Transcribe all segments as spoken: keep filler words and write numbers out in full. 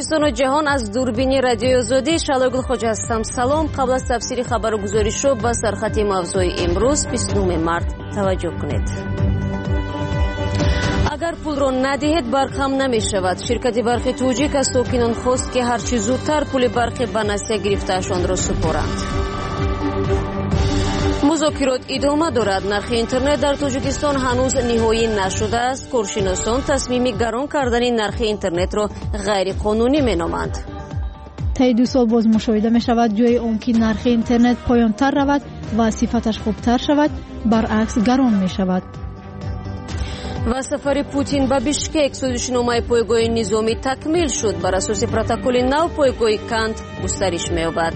توجیکستان و جهان از دوربین رادیوی آزادی شالایگل خوجا هستم. سلام. قبل از تفسیر خبر گزارش رو با سرخط موضوع امروز بیست و نهم مارت توجه کنید. اگر پول رو ندهید برق هم نمی شود. شرکت برق توجیک از ساکنان خواست که هرچی زودتر پول برق به نسیه گرفته‌شان را سپارند. مذاکرات ادامه دارد. نرخ اینترنت در تاجیکستان هنوز نهایی نشده است. کارشناسان تصمیم گران کردن نرخ اینترنت را غیر قانونی مینامند. طی دو سال باز مشاهده می شود جای آن که نرخ اینترنت پایان تر رود و صفتش خوبتر شود برعکس گران می شود. و سفر پوتین به بیشکک سازشنامه پایگاه نظامی تکمیل شد. بر اساس پروتکل نو پایگاه کانت گسترش می‌یابد.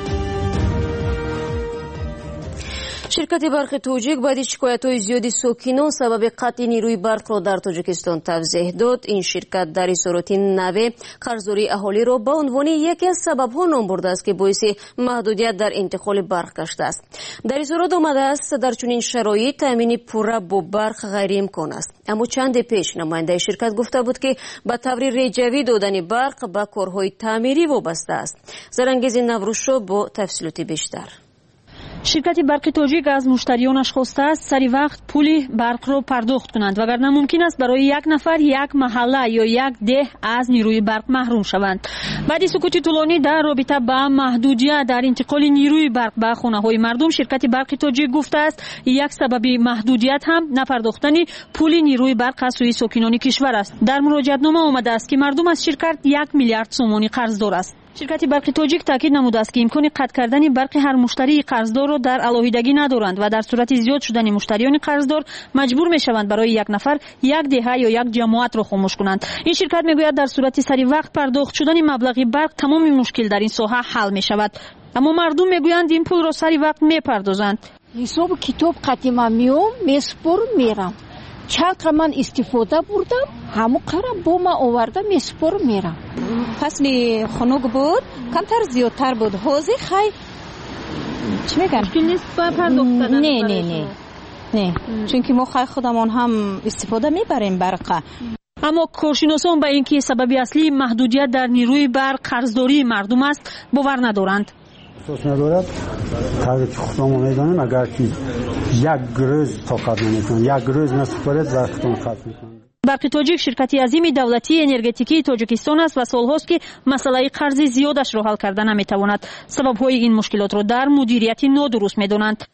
شرکت برق توجیک بعد شکایت‌های زیادی ساکنان سبب قطع نیروی برق را در تاجیکستان توضیح داد. این شرکت در اظهارات نوه قرضداری اهالی را به عنوان یکی از سبب‌ها نام برده است که باعث محدودیت در انتقال برق گشته است. در اظهارات آمده است در چنین شرایط تامین پوره با برق غیر امکان است. اما چند پیش نماینده شرکت گفته بود که به طور رجوی دادن برق به کارهای تعمیری وابسته است. زرانگیز نوروشو با تفصیلات بیشتر. شرکت برق توجیک از مشتریانش خواسته است سری وقت پول برق را پرداخت کنند وگرنه ممکن است برای یک نفر یک محله یا یک ده از نیروی برق محروم شوند. بعد سکوت طولانی در رابطه با محدودیت در انتقال نیروی برق به خانه‌های مردم، شرکت برق توجیک گفته است یک سبب محدودیت هم نپرداختن پول نیروی برق از سوی ساکنان کشور است. در مراجعتنامه آمده است که مردم از شرکت یک میلیارد سومانی قرضدار است. شرکت برق توجیک تاکید نموده است که امکان قطع کردن برق هر مشتری قرضدار را در علاهیدگی ندارند و در صورت زیاد شدن مشتریان قرضدار مجبور میشوند برای یک نفر یک دهه یا یک جماعت را خاموش کنند. این شرکت میگوید در صورت سری وقت پرداخت شدن مبلغ برق تمام مشکل در این ساحه حل میشود. اما مردم میگویند این پول را سری وقت میپردازند. حساب کتاب قدیما میام میسپرم میرم. چند من استفاده بردم همو قرار با ما آورده میسپرم میرم. فصل خنک بود کمتر زیادتر بود. حوزه خی چی میگن؟ مشکل نیست با پرداختن؟ نه نه نه نه چون که ما خی خودمون هم استفاده میبریم برق. اما کارشناسان به اینکه سبب اصلی محدودیت در نیروی برق قرضداری مردم است باور ندارند. اساس ندارد تا که خودمون میدانیم اگر که یک روز طاقت نمیکنن یک روز نسپارد وقتون قطع میکنن. برق توجیک شرکتی عظیم دولتی انرژتیکی تاجیکستان است و سالهاست که مسئله قرض زیادش را حل کردن نمیتواند. سبب‌های این مشکلات را در مدیریت نادرست میدانند.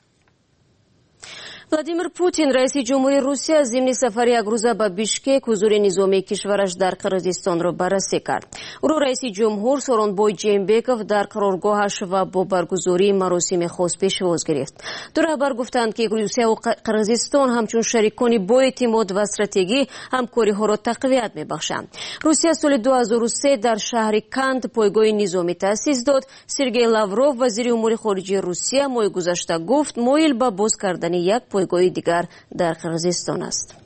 ولادیمیر پوتین رئیس جمهوری روسیه ضمن سفر یک روزه به بیشکک حضور نظامی کشورش در قرقیزستان را بررسی کرد. او را رئیس جمهور سورونبای جیمبکوف در قرارگاهش و با برگزاری مراسم خاص پیشواز گرفت. دو رهبر گفتند که روسیه و قرقیزستان همچون شریکان با اعتماد و استراتژی همکاری‌ها را تقویت می‌بخشند. روسیه سال دو هزار و سه در شهر کانت پایگاه نظامی تأسیس داد. سرگئی لاوروف وزیر امور خارجه روسیه ماه گذشته گفت مایل به باز کردن یک پایگاه دیگر در قرقیزستان است.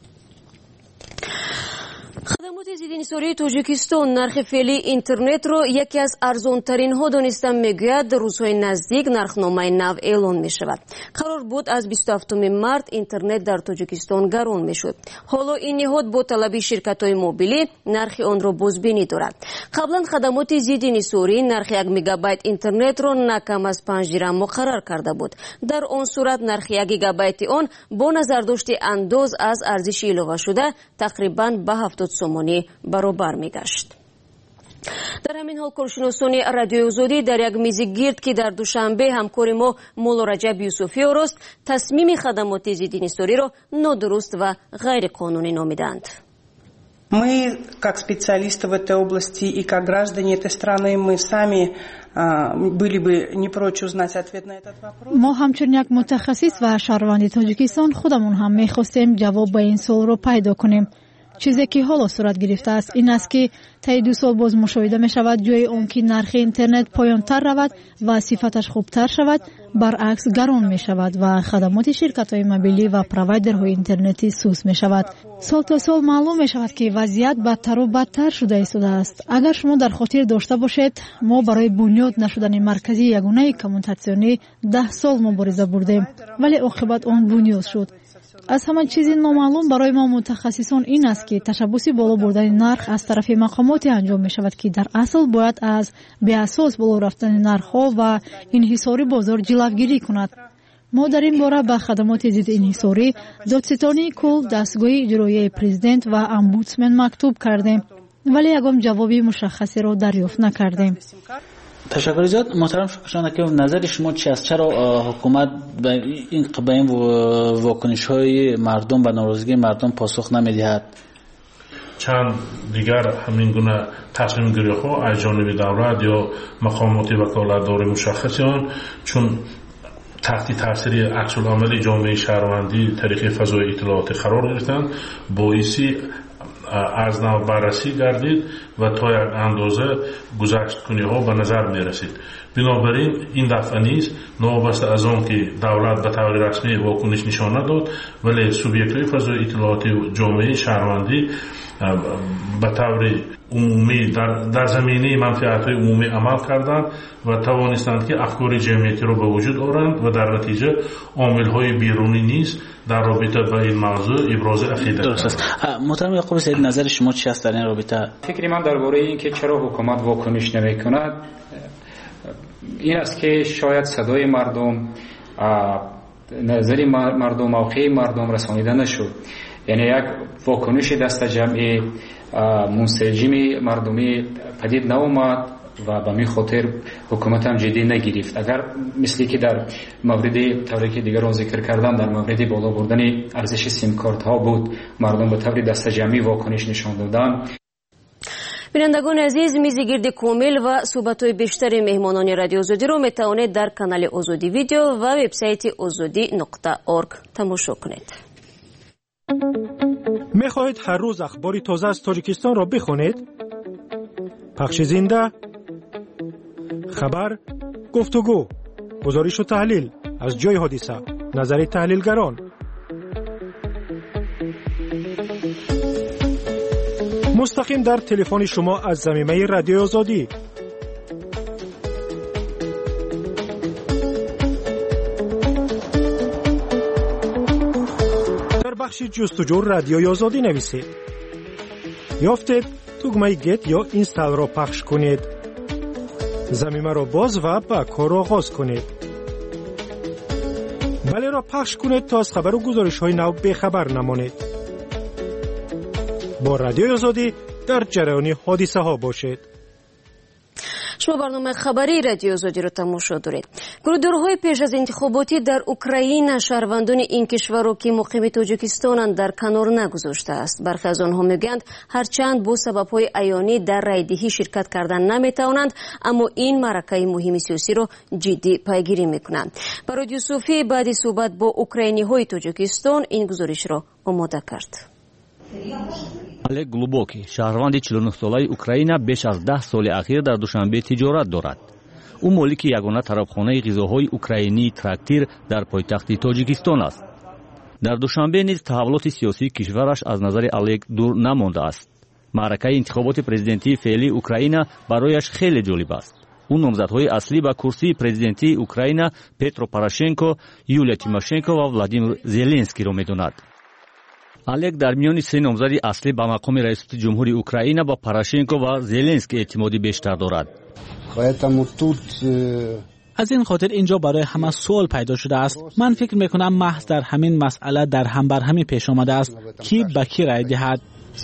خدمات ضد انحصاری تاجیکستان نرخ فعلی اینترنت را یکی از ارزان ترین ها دانسته میگوید. روزهای نزدیک نرخنامه نو اعلان می شود. قرار بود از بیست و هفتم مارت اینترنت در تاجیکستان گران می شد. حالا این نهاد با طلب شرکت های موبیلی نرخ آن را بازبینی دارد. قبلا خدمات ضد انحصاری نرخ یک مگابایت اینترنت را نه کم از پنج درم مقرر کرده بود. در آن صورت نرخ یک گیگابایت آن با نظر داشت انداز از ارزش علاوه شده تقریبا به هفتاد سومانی برابر میگشت. در همین حال کارشناسان رادیوی آزادی در یک میز گرد که در دوشنبه همکار ما مولا رجب یوسفی راست تصمیم خدمات ضد انحصاری را نادرست و غیر قانونی نامیدند. Мы, как специалисты в этой области и как граждане этой страны, мы сами были бы не прочь узнать ответ на этот вопрос. ما همچون یک متخصص و شهروند تاجیکستان خودمون هم می‌خواستیم جواب به این سوال رو پیدا کنیم. چیزی که حالا صورت گرفته است این است که طی دو سال باز مشاهده می شود جای آن که نرخ اینترنت پایان تر رود و صفتش خوبتر شود برعکس گران می شود و خدمات شرکت های موبیلی و پروایدرهای اینترنتی سوس می شود. سال تا سال معلوم می شود که وضعیت بدتر و بدتر شده ایستاده است. اگر شما در خاطر داشته باشید ما برای بنیاد نشدن مرکزی یگانه کمونیکاسیونی ده سال مبارزه بردیم ولی عاقبت آن بنیاد شد. از همه چیزی نامعلوم برای ما متخصصان این است که تشبث بالا بردن نرخ از طرف مقاماتی انجام می شود که در اصل باید از بی‌اساس بالا رفتن نرخ‌ها و انحصار بازار جلوگیری کند. ما در این باره به خدمات ضد انحصاری، دادستانی کل، دستگاه اجرایی پرزیدنت و امبودسمن مکتوب کردیم، ولی یگام جوابی مشخصی را دریافت نکردیم. تشکر زیاد. محترم شکرشان که نظر شما چی است؟ چرا حکومت به این به این واکنش‌های مردم و ناراضگی مردم پاسخ نمی‌دهد؟ چند دیگر همین گونه تصمیم گیری‌ها از جانب دولت یا مقامات وکالتدار مشخصی آن چون تحت تاثیر عکس العمل جامعه شهروندی طریق فضای اطلاعات قرار گرفتند، باعثی از نو بررسی گردید و تا یک اندازه گذشت کنی ها به نظر می رسید. بنابراین این دفعه نیز نوابسته از آن که دولت به طور رسمی واکنش نشان نداد، ولی سوبیکت های فضای اطلاعات جامعه شهروندی به طور عمومی در, در زمینه منفعت های عمومی عمل کردند و توانستند که افکار جمعیتی را به وجود آورند و در نتیجه عامل های بیرونی نیز در رابطه با این موضوع ابراز عقیده درست است. محترم یعقوب سید، نظر شما چی است در این رابطه؟ فکر من درباره این که چرا حکومت واکنش نمی‌کند این است که شاید صدای مردم، نظر مردم، موقع مردم رسانیده نشد. یعنی یک واکنش دست جمعی منسجم مردمی پدید ناومد و به می خاطر حکومت هم جدی نگرفت. اگر مثلی که در مورد طوری که دیگران ذکر کردن در مورد بالا بردن ارزش سیم کارت ها بود، مردم به طور دست جمعی واکنش نشان دادن. بینندگان عزیز، میز گرد کامل و صحبت‌های بیشتر مهمانان رادیو آزادی رو میتوانید در کانال آزادی ویدیو و وبسایت آزادی نقطه اورگ تماشا کنید. میخواهید هر روز اخباری تازه از تاجیکستان را بخونید؟ پخش زنده، خبر، گفتگو، گزارش و تحلیل از جای حادثه، نظر تحلیلگران. مستقیم در تلفن شما از زمینه رادیو آزادی. در بخش جستجو رادیو آزادی نویسید. یافتید دکمه گت یا اینستال را پخش کنید. زمینه را باز و با کار آغاز کنید. بله را پخش کنید تا از خبر و گزارش های نو بخبر نمانید. با رادیو آزادی در جریان حادثه ها باشید. شما برنامه خبری رادیو آزادی رو تماشا دارید. گروه‌های پیش از انتخاباتی در اوکراین شهروندان این کشور رو که مقیم تاجیکستان در کنار نگذاشته است. برخی از آنها میگویند هرچند با سبب‌های عیانی در رایدهی شرکت کردن نمیتوانند، اما این معرکه مهم سیاسی رو جدی پیگیری میکنند. برای یوسفی بعد صحبت با اوکراینی‌های تاجیکستان این گزارش را آماده کرد. олег глубокий шаҳрванди чилу нӯҳ солаи украина беш аз даҳ соли ахир дар душанбе тиҷорат дорад. ӯ молики ягона тарабхонаи ғизоҳои украинии трактир дар пойтахти тоҷикистон аст. дар душанбе низ таҳаввулоти сиёсии кишвараш аз назари олег дур намондааст. маъракаи интихоботи президентии феълии украина барояш хеле ҷолиб аст. ӯ номзадҳои аслӣ ба курсии президентии украина петро порошенко, юлия тимошенко ва владимир зеленскийро медонад. олег дар миёни се номзади аслӣ ба мақоми раисати ҷумҳури украина ба порошенко ва зеленский эътимоди бештар дорад. از این خاطر اینجا برای همه سوال پیدا شده است. من فکر میکنم محض در همین مسئله در هم بر همی پیش آمده است کی به کی رای دهد.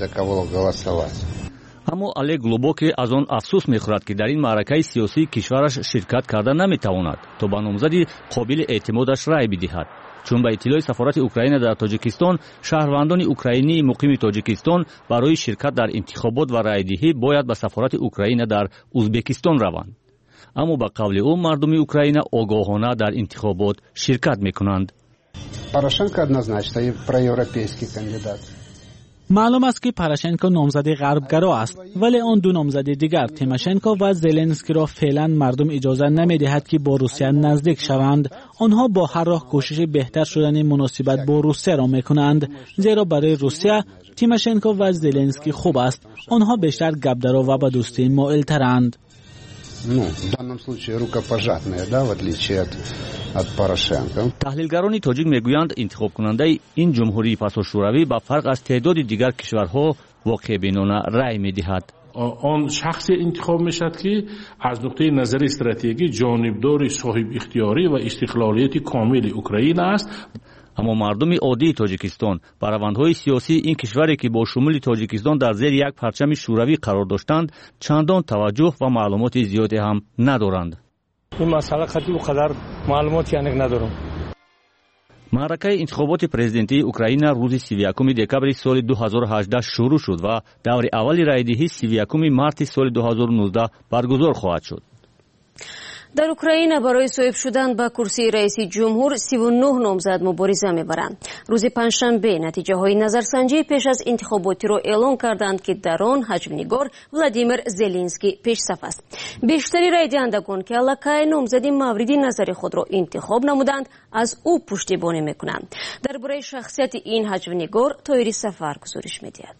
аммо олег глубокий аз он афсӯс мехӯрад ки дар ин маъракаи сиёсии кишвараш ширкат карда наметавонад то ба номзади қобили эътимодаш рай бидиҳад. чун ба иттилои сафорати украина дар тоҷикистон шаҳрвандони украинии муқими тоҷикистон барои ширкат дар интихобот ва райдиҳӣ бояд ба сафорати украина дар узбекистон раванд. аммо ба қавли ӯ мардуми украина огоҳона дар интихобот ширкат мекунанд. Порошенко однозначно проевропейский кандидат. معلوم است که پاراشنکو نامزد غربگرا است، ولی آن دو نامزد دیگر تیماشنکو و زلنسکی را فعلا مردم اجازه نمیدهد که با روسیه نزدیک شوند. آنها با هر راه کوشش بهتر شدن مناسبت با روسیه را میکنند، زیرا برای روسیه تیماشنکو و زلنسکی خوب است. آنها بیشتر گپدرا و به دوستی مائل ترند. ну, в данном случае рукопожатные, да, в отличие от, от Порошенко. таҳлилгарони тоҷик мегӯянд интихобкунандаи ин ҷумҳурии пасошӯравӣ ба фарқ аз теъдоди дигар кишварҳо воқеъбинона рай медиҳад. آن شخص انتخاب میشد که از نقطه نظر استراتژی جانبدار صاحب اختیاری و استقلالیت کامل اوکراین است. аммо мардуми оддии тоҷикистон ба равандҳои сиёсии ин кишваре ки бо шумули тоҷикистон дар зери як парчами шӯравӣ қарор доштанд чандон таваҷҷӯҳ ва маълумоти зиёде ҳам надоранд. ин масъала қатъи қадар маълумоти аниқ надорам. маъракаи интихоботи президентии украина рӯзи сивви якуми декабри соли ду ҳазору ҳаждаҳ шурӯъ шуд ва даври аввали райдиҳӣ сивви якуми марти соли ду ҳазору нуздаҳ баргузор хоҳад шуд. дар украина барои соҳиб шудан ба курсии раиси ҷумҳур сиву нӯҳ номзад мубориза мебаранд. рӯзи панҷшанбе натиҷаҳои назарсанҷии пеш аз интихоботиро эълон карданд ки дар он ҳаҷмнигор Владимир Зеленский пешсаф аст. бештари райдиҳандагон ки аллакай номзади мавриди назари худро интихоб намуданд аз ӯ пуштибонӣ мекунанд. дар бораи шахсияти ин ҳаҷмнигор Тоири Сафар гузориш медиҳад.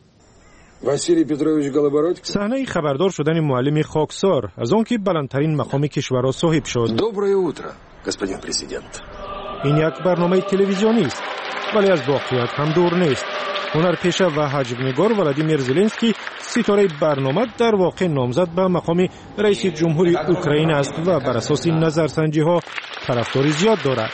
صحنه خبردار شدن معلم خاکسار از آن که بلندترین مقام کشور را صاحب شد. Доброе утро, господин президент. این یک برنامه تلویزیونی است ولی از واقعیت هم دور نیست. هنرپیشه و حجم‌نگار ولادیمیر زلنسکی ستاره برنامه در واقع نامزد به مقام رئیس جمهوری اوکراین است و بر اساس نظرسنجی ها طرفداری زیاد دارد.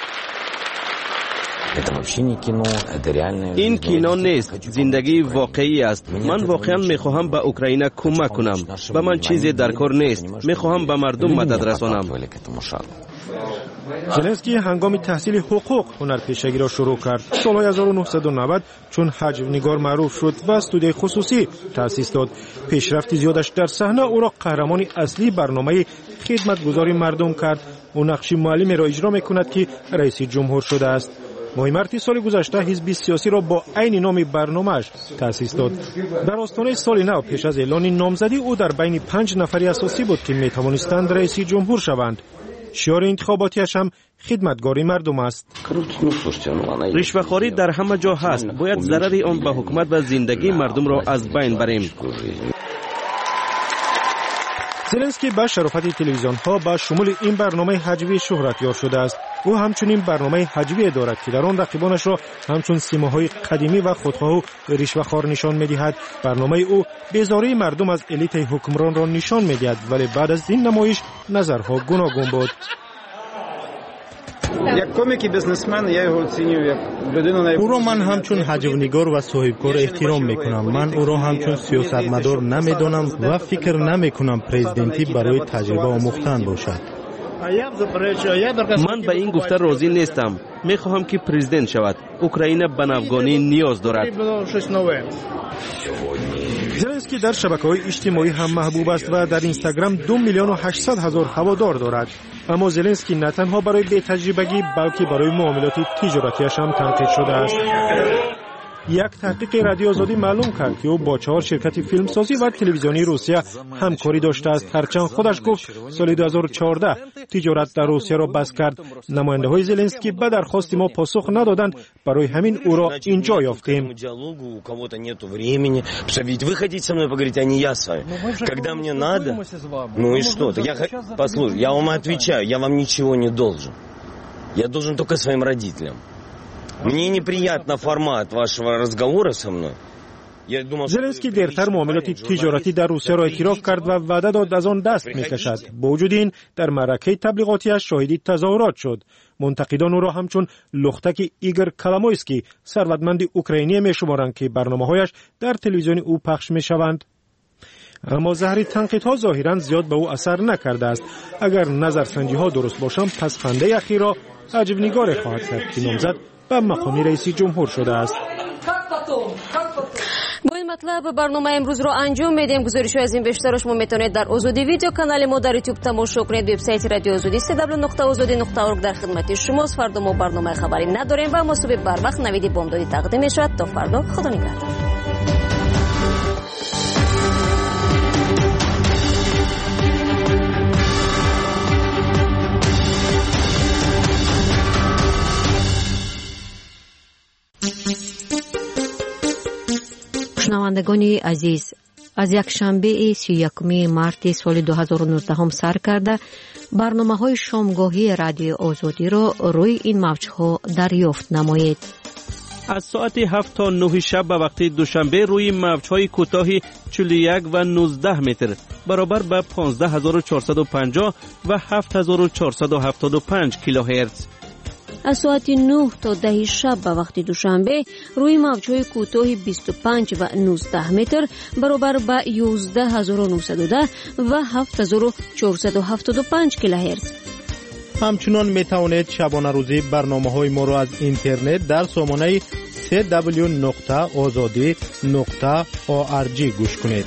این کینو نیست، زندگی واقعی است. من واقعا میخواهم به اوکراین کمک کنم. به من چیزی در کار نیست. میخواهم به مردم مدد رسانم. زلنسکی هنگام تحصیل حقوق هنرپیشگی را شروع کرد. سال هزار و نهصد و نود چون حجم‌نگار معروف شد و استودیوی خصوصی تأسیس داد. پیشرفت زیادش در صحنه او را قهرمان اصلی برنامه خدمتگزاری مردم کرد. او نقش معلمی را اجرا میکند که رئیس جمهور شده است. ماه مارت سال گذشته حزب سیاسی را با عین نام برنامه‌اش تأسیس داد. در آستانه سال نو پیش از اعلان نامزدی او در بین پنج نفری اساسی بود که میتوانستند رئیس جمهور شوند. شعار انتخاباتیش هم خدمتگاری مردم است. رشوه‌خواری در همه جا هست. باید ضرر آن به حکومت و زندگی مردم را از بین بریم. زلنسکی با شرافت تلویزیون ها با شمول این برنامه حجوی شهرت یار شده است. او همچنین برنامه حجوی دارد که در آن رقیبانش را همچون سیماهای قدیمی و خودخواه و رشوه‌خوار نشان می‌دهد. برنامه او بیزاری مردم از الیت حکمران را نشان می‌دهد، ولی بعد از این نمایش نظرها گوناگون بود. یک کمک بیزنسمن я його оцінюю як людину. او را من همچون حجوی‌نگار و صاحبکار احترام میکنم. من او را همچون سیاستمدار نمیدانم و فکر نمیکنم پرزیدنتی برای تجربه آموختن باشد. من به این گفته راضی نیستم. میخواهم که پرزیدنت شود. اوکراین به نوگانی نیاز دارد. زلنسکی در شبکه‌های اجتماعی هم محبوب است و در اینستاگرام دو میلیون و هشتصد هزار هوادار دارد. اما زلنسکی نه تنها برای بی‌تجربگی بلکه برای معاملات تجارتیش هم تنقید شده است. یک تحقیق رادیو آزادی معلوم کرد که او با چهار شرکت فیلمسازی و تلویزیونی روسیه همکاری داشته است. هرچند خودش گفت سال دو هزار و چهارده تجارت در روسیه را بس کرد. نماینده های زلنسکی به درخواست ما پاسخ ندادند، برای همین او را اینجا یافتیم. Вы хотите со мной поговорить, а не я с вами. Когда мне надо, ну и что? Я, послушай, я вам отвечаю, я вам ничего не должен. Я должен только своим родителям. Мне неприятно формат вашего разговора со мной. زلنسکی دیرتر معاملات تجارتی در روسیه را اعتراف کرد و وعده داد از آن دست میکشد. با وجود این در معرکه تبلیغاتیش شاهدی تظاهرات شد. منتقدان او را همچون لختک ایگور کلامویسکی ثروتمند اوکراینی میشمارند که برنامه‌هایش در تلویزیون او پخش میشوند. اما ظاهری تنقیدها ظاهرا زیاد به او اثر نکرده است. اگر نظرسنجی ها درست باشند پس خنده اخیر را حجوی‌نگار خواهد کرد که نامزد به مقام رئیس جمهور شده است. با این مطلب برنامه امروز رو انجام میدیم. گزارش از این بیشتر شما میتونید در آزادی ویدیو کانال ما در یوتیوب تماشا کنید. وبسایت رادیو آزادی سی دبلیو نقطه آزادی نقطه اورگ در خدمت شماست. فردا ما برنامه خبری نداریم و مسابقه بر وقت نویدی بامدادی تقدیم میشود. تا فردا، خدا نگهدار. شنوندگان عزیز، از یک شنبه سی و یکم مارت سال دو هزار و نوزده هم سر کرده برنامه‌های شامگاهی رادیو آزادی را روی این موج‌ها دریافت نمایید. از ساعت هفت تا نه شب به وقت دوشنبه روی موج‌های کوتاه چهل و یک و نوزده متر برابر به پانزده هزار و چهارصد و پنجاه و هفت هزار و چهارصد و هفتاد و پنج کیلوهرتز. از ساعت نه تا ده شب به وقت دوشنبه روی موج‌های کوتاه بیست و پنج و نوزده متر برابر به یازده هزار و نهصد و ده و هفت هزار و چهارصد و هفتاد و پنج کیلوهرتز. همچنان می توانید شبانه روزی برنامه‌های ما را از اینترنت در سامانه سی دبلیو نقطه آزادی نقطه او آر جی گوش کنید.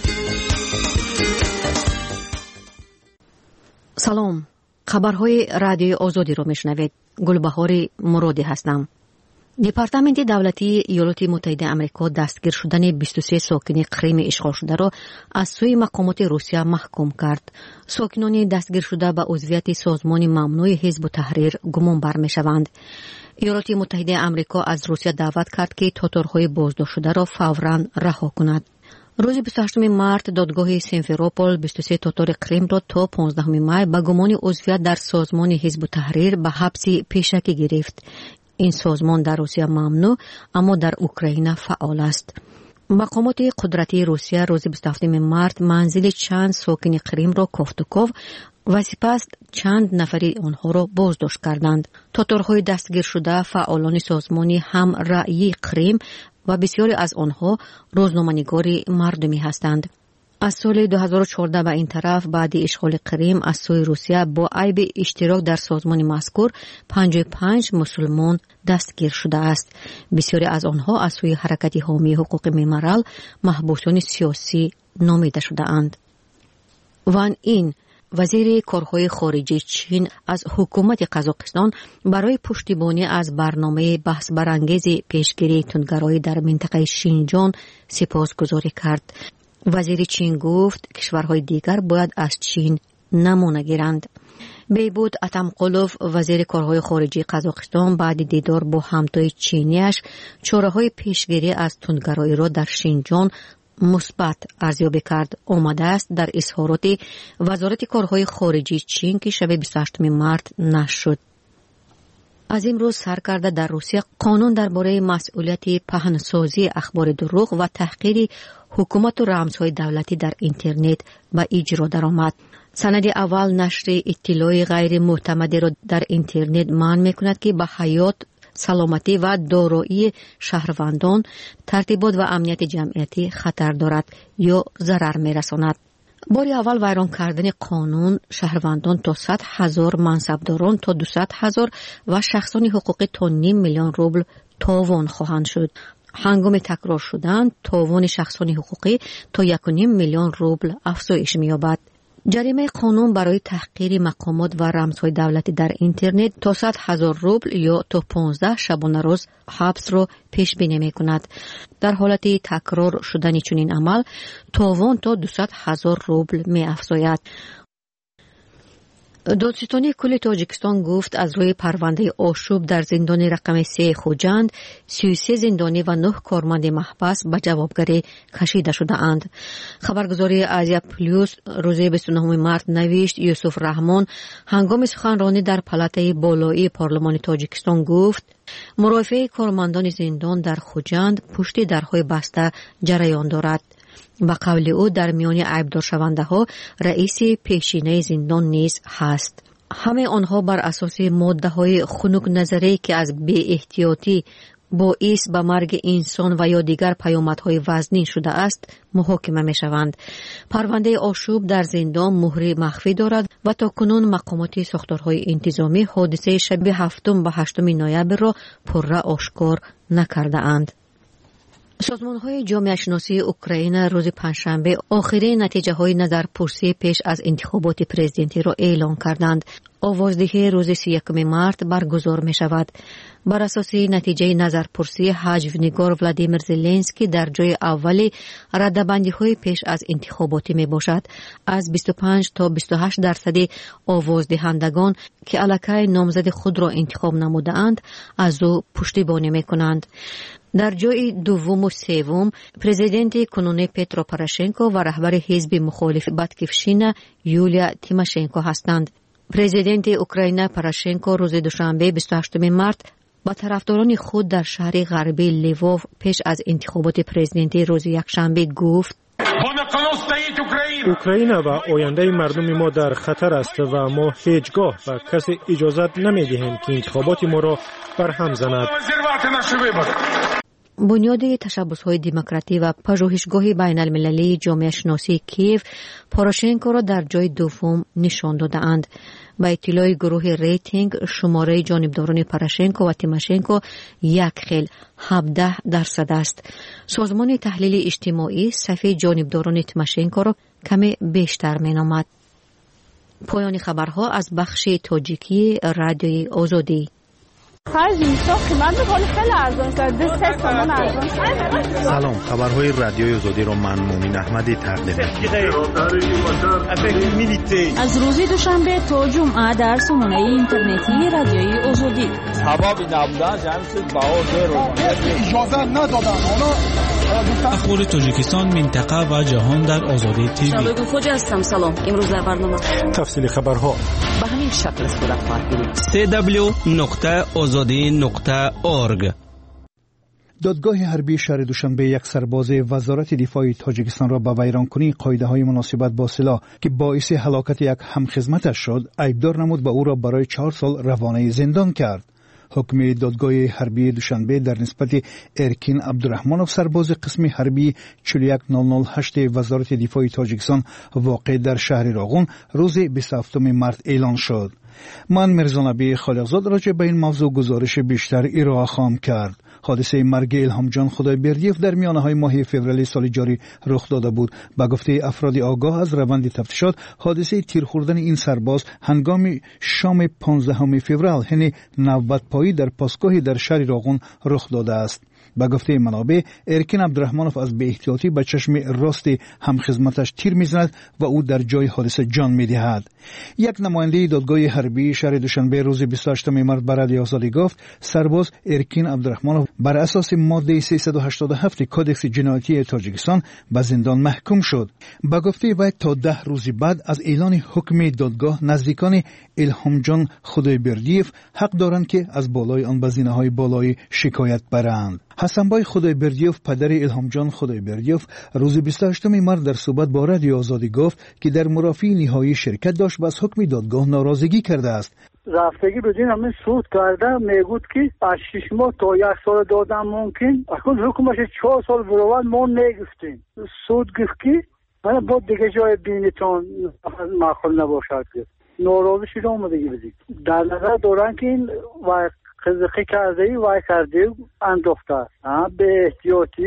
سلام، خبرهای رادیو آزادی را میشنوید. گلبهار مرادی هستم. دپارتمنت دولتی ایالات متحده آمریکا دستگیر شدن بیست و سه ساکن کریم اشغال شده را از سوی مقامات روسیه محکوم کرد. ساکنان دستگیر شده به عضویت سازمان ممنوع حزب التحریر گمان بر می‌شوند. ایالات متحده آمریکا از روسیه دعوت کرد که تاتارهای بازداشت شده را فوراً رها کند. روز بیست و هشتم مارت دادگاه سیمفروپول بیست و سه تاتار کریم را تا پانزدهم می به گمان عضویت در سازمان حزب التحریر به حبس پیشکی گرفت. این سازمان در روسیه ممنوع اما در اوکراین فعال است. مقامات قدرتی روسیه روز بیست و هفتم مارت منزل چند ساکن کریم را کوفت و کوف و سپس چند نفری آنها را بازداشت کردند. تاتارهای دستگیر شده فعالان سازمان هم رأی کریم و بسیاری از آنها روزنامه‌نگاری مردمی هستند. از سال دو هزار و چهارده به این طرف بعد اشغال کریم از سوی روسیه با عیب اشتراک در سازمان مذکور پنجاه و پنج مسلمان دستگیر شده است. بسیاری از آنها از سوی حرکت حامی حقوق ملل محبوسان سیاسی نامیده شده اند. وان این وزیر کارهای خارجه چین از حکومت قزاقستان برای پشتیبانی از برنامه بحث برانگیز پیشگیری تندگرایی در منطقه شینجان سپاسگزاری کرد. وزیر چین گفت کشورهای دیگر باید از چین نمونه گیرند. بیبود اتمقلوف وزیر کارهای خارجه قزاقستان بعد دیدار با همتای چینیش چاره‌های پیشگیری از تندگرایی را در شینجان مثبت ارزیابی کرد. آمده است در اظهارات وزارت کارهای خارجه چین که شب بیست و هشتم مارت نشر شد. از امروز سر کرده در روسیه قانون درباره مسئولیت پهنسازی اخبار دروغ و تحقیر حکومت و رمزهای دولتی در اینترنت به اجرا درآمد. سند اول نشر اطلاع غیر معتمدی را در اینترنت منع می‌کند که به حیات، سلامتی و دارایی شهروندان، ترتیبات و امنیت جمعیتی خطر دارد یا ضرر می‌رساند. بار اول ویران کردن قانون شهروندان تا صد هزار، منصبداران تا دویست هزار و شخصان حقوقی تا نیم میلیون روبل تاوان خواهند شد. هنگام تکرار شدن تاوان شخصان حقوقی تا یک و نیم میلیون روبل افزایش می‌یابد. جریمه قانون برای تحقیر مقامات و رمزهای دولتی در اینترنت تا صد هزار روبل یا تا پانزده شبانه روز حبس را پیش بینی می‌کند. در حالت تکرار شدن چنین عمل تاوان تا دویست هزار روبل می‌افزاید. دادستانی کل تاجیکستان گفت از روی پرونده آشوب در زندان رقم سه خوجند سی و سه زندانی و نه کارمند محبس به جوابگری کشیده شده اند. خبرگزاری آزیا پلیوس روز بیست و نهم مارت نوشت یوسف رحمان هنگام سخنرانی در پالاتای بالایی پارلمان تاجیکستان گفت مرافعه کارمندان زندان در خوجند پشت درهای بسته جریان دارد. با قول او در میان عیبدار شونده ها رئیس پیشینه زندان نیز هست. همه آنها بر اساس ماده های خنک نظری که از بی احتیاطی باعث به مرگ انسان و یا دیگر پیامدهای وزنی شده است محاکمه می شوند. پرونده آشوب در زندان مهر مخفی دارد و تا کنون مقامات ساختارهای انتظامی حادثه شب هفتم و هشتم نوامبر را پررا آشکار نکرده اند. سازمان‌های جامعه شناسی اوکراین روز پنجشنبه آخرین نتیجه‌های نظرپرسی پیش از انتخابات پرزیدنتی را اعلام کردند. آوازدهی روز سی و یکم مارس برگزار می شود. بر اساس نتیجه نظرپرسی حجوینگار ولادیمیر زلنسکی در جای اولی ردبندی های پیش از انتخاباتی می باشد. از بیست و پنج تا بیست و هشت درصد آوازدهندگان که الکی نامزد خود را انتخاب نمودند از او پشتیبانی می کنند. در جای دوم و سوم پرزیدنت کنونی پترو پوراشنکو و رهبر حزب مخالف باتکیفشینا یولیا تیماشنکو هستند. پرزیدنت اوکراین پوراشنکو روز دوشنبه بیست و هشتم مارس با طرفداران خود در شهر غربی لیووف پیش از انتخابات پرزیدنتی روز یکشنبه گفت: اوکراین و آینده مردم ما در خطر است و ما هیچگاه به کسی اجازه نمیدهیم که انتخابات ما را برهم زند. بنیاد تشبس‌های دموکراتی و پژوهشگاه بین المللی جامعه شناسی کیف پوراشنکو را در جای دوم نشان دادند. با اطلاع گروه ریتینگ شماره جانبداران پوراشنکو و تیماشنکو یک خیل هفده درصد است. سازمان تحلیل اجتماعی صفحه جانبداران تیماشنکو را کمی بیشتر مینامد. پایان خبرها از بخش تاجیکی رادیوی آزادی. سلام، خبرهای رادیوی آزادی را من مومن احمدی تقدیم می‌کنم. از روز دوشنبه تا جمعه در سامانه اینترنتی رادیوی آزادی. اجازه ندادن اخبار تاجیکستان، منطقه و جهان در آزادی تیوی. شالوی خوج هستم. سلام. امروز در برنامه تفصیل خبرها به همین شکل صورت خواهد گرفت. سی دبلیو نقطه آزادی نقطه اورگ. دادگاه حربی شهر دوشنبه یک سرباز وزارت دفاع تاجیکستان را به ویرانکنی قاعده‌های مناسبت با سلاح که باعث هلاکت یک همخدمتش شد ایبدار نمود و او را برای چهار سال روانه زندان کرد. حکم دادگاه حربی دوشنبه در نسبت ارکین عبدالرحمانوف سرباز قسم حربی چهل و یک صفر صفر هشت وزارت دفاع تاجیکستان واقع در شهر راغون روز بیست و هفتم مارس اعلان شد. من مرزانبی خالقزاد راجع به این موضوع گزارش بیشتر ارائه خواهم کرد. حادثه مرگ الهام جان خدایبردیف در میانه‌های ماه فوریه سال جاری رخ داده بود. به گفته افراد آگاه از روند تفتیشات، حادثه تیر خوردن این سرباز هنگام شام پانزدهم فوریه یعنی نوبت پایی در پاسگاهی در شهر راغون رخ داده است. به گفته منابع، ارکین عبدالرحمانوف از بی احتیاطی به چشم راست همخدمتش تیر میزند و او در جای حادثه جان میدهد. یک نماینده دادگاه حربی شهر دوشنبه روز بیست و هشتم مارس به رادیوی آزادی گفت سرباز ارکین عبدالرحمانوف بر اساس ماده سیصد و هشتاد و هفت کدکس جنایتی تاجیکستان به زندان محکوم شد. به گفته وی تا ده روز بعد از اعلان حکم دادگاه نزدیکان الهام جان خدایبردیف حق دارند که از بالای آن به زینه‌های بالای شکایت برند. حسنبای خدایبردیف پدر الهام جان خدایبردیف روز بیست و هشتم مارس در صحبت با رادیو آزادی گفت که در مرافعه نهایی شرکت داشت و از حکم دادگاه ناراضگی کرده است. رفتگی بدین همه سود کرده میگود که از شش ماه تا یک سال دادن ممکن اکنون حکمش چهار سال برود ما نگفتیم. سود گفت که من با دیگه جای بینیتون معقول نباشد که ناراضی شده اومده بدید. در نظر دارن که این و خزقی کرده ای وای کرده انداخته است. به احتیاطی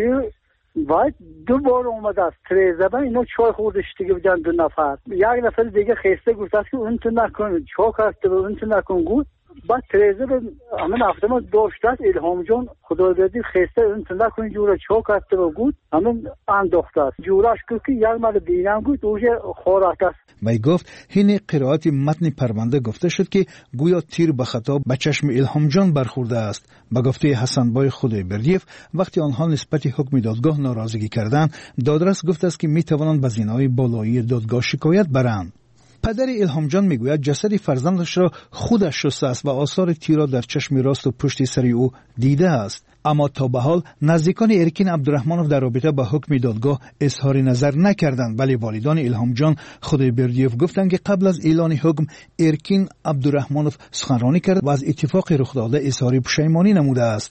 وای دو بار اومده است. تریزه با اینو چای خوردش دیگه بودن دو نفر. یک نفر دیگه خیسته گفت است که اون تو نکن. چای کرده اون تو نکن گفت. بعد تریزه به همین هفته ما داشته است الهام جان خدا بدی خیسته اون تو نکن جوره چای کرده و گفت همین انداخته است. جورش گفت که یک مرد بینم گفت اوجه خورات است. وی گفت این قرائت متن پرونده گفته شد که گویا تیر به خطا به چشم الهام جان برخورده است. به گفته حسنبای خدایبردیف وقتی آنها نسبت حکم دادگاه ناراضگی کردند، دادرس گفت است که می توانند به زینه‌های بالایی دادگاه شکایت برند. پدر الهام جان میگوید جسد فرزندش را خودش شسته است و آثار تیر را در چشم راست و پشت سر او دیده است. اما تا به حال نزدیکان ارکین عبدالرحمانوف در رابطه با حکم دادگاه اظهار نظر نکردند، ولی والدان الهام جان خدایبردیف گفتند که قبل از اعلان حکم ارکین عبدالرحمانوف سخنرانی کرد و از اتفاق رخ داده اظهار پشیمانی نموده است.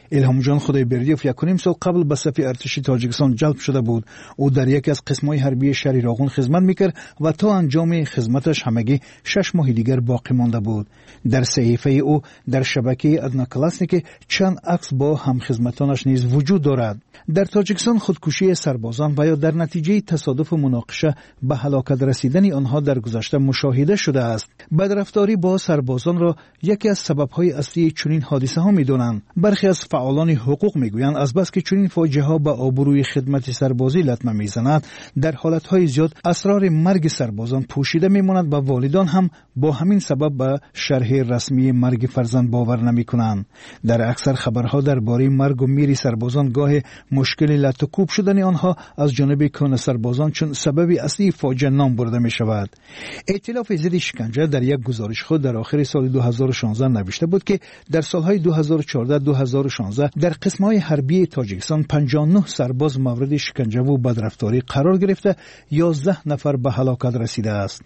الهام جان خدایبردیوف یک و نیم سال قبل به صف ارتش تاجیکستان جلب شده بود. او در یکی از قسم‌های حربی شهر راغون خدمت میکرد و تا انجام خدمتش همگی شش ماه دیگر باقی مانده بود. در صحیفه او در شبکه ادنا کلاسنیک چند عکس با همخدمتانش نیز وجود دارد. در تاجیکستان خودکشی سربازان و یا در نتیجه تصادف و مناقشه به هلاکت رسیدن آنها در گذشته مشاهده شده است. بدرفتاری با سربازان را یکی از سبب‌های اصلی چنین حادثه ها می‌دانند. برخی از فعالان حقوق می‌گویند از بس که چنین فاجعه ها به آبروی خدمت سربازی لطمه می‌زند، در حالت‌های زیاد اسرار مرگ سربازان پوشیده می‌ماند و والدان هم با همین سبب به شرح رسمی مرگ فرزند باور نمی‌کنند. در اکثر خبرها درباره مرگ و میر سربازان گاه مشکل لطوکوب شدن آنها از جانب کان سربازان چون سبب اصلی فاجعه نام برده می‌شود. ائتلاف ضد شکنجه در یک گزارش خود در آخر سال دو هزار و شانزده نوشته بود که در سالهای دو هزار و چهارده دو هزار و شانزده در قسم‌های حربی تاجیکستان پنجاه و نه سرباز مورد شکنجه و بدرفتاری قرار گرفته، یازده نفر به هلاکت رسیده است.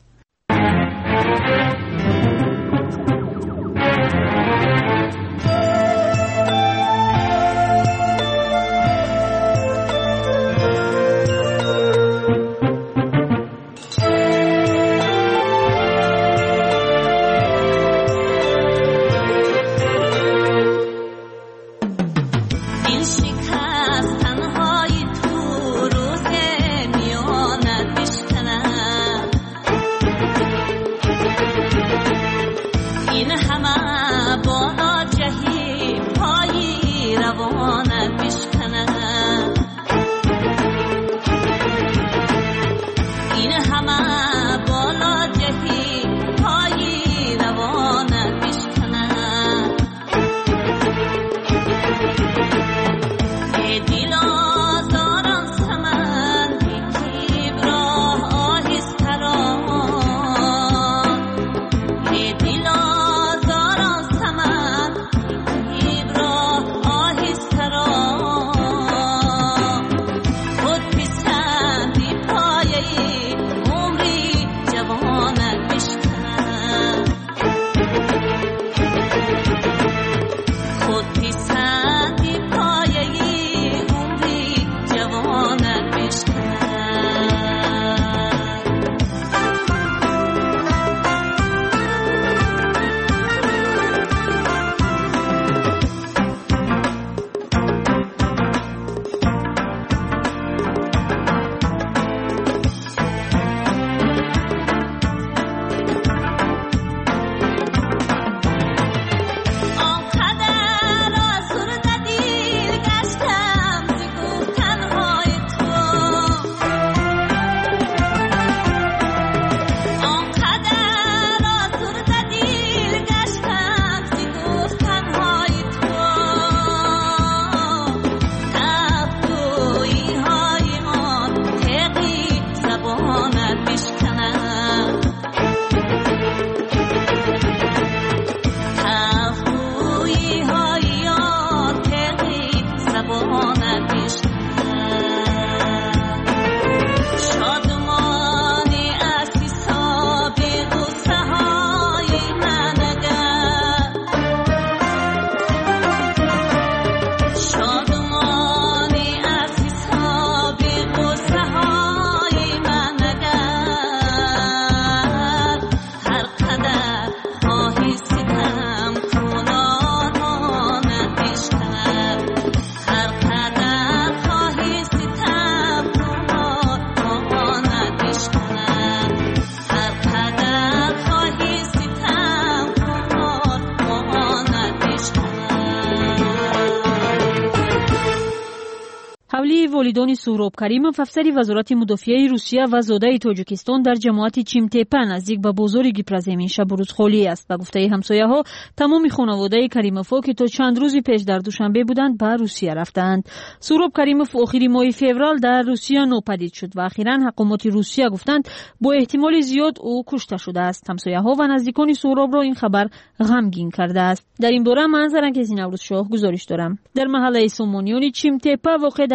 ولیدان سهراب کریمов افسری وزارت مدافعه روسیه و زاده تاجیکستان در جماعت چیمتپه نزدیک به بازار گیپرزمین شب و روز خالی است. به گفته همسایه‌ها تمام خانواده کریموف که تا چند روزی پیش در دوشنبه بودند به روسیه رفتند. سهراب کریموف آخر ماه فوریه در روسیه ناپدید شد و اخیراً حکومت روسیه گفتند با احتمال زیاد او کشته شده است. همسایه‌ها و نزدیکان سهراب را این خبر غمگین کرده است. در این باره من زرنگ از نوروز شاه گزارش دارم. در محله سومونیون چیمتپه واقع در ناحیه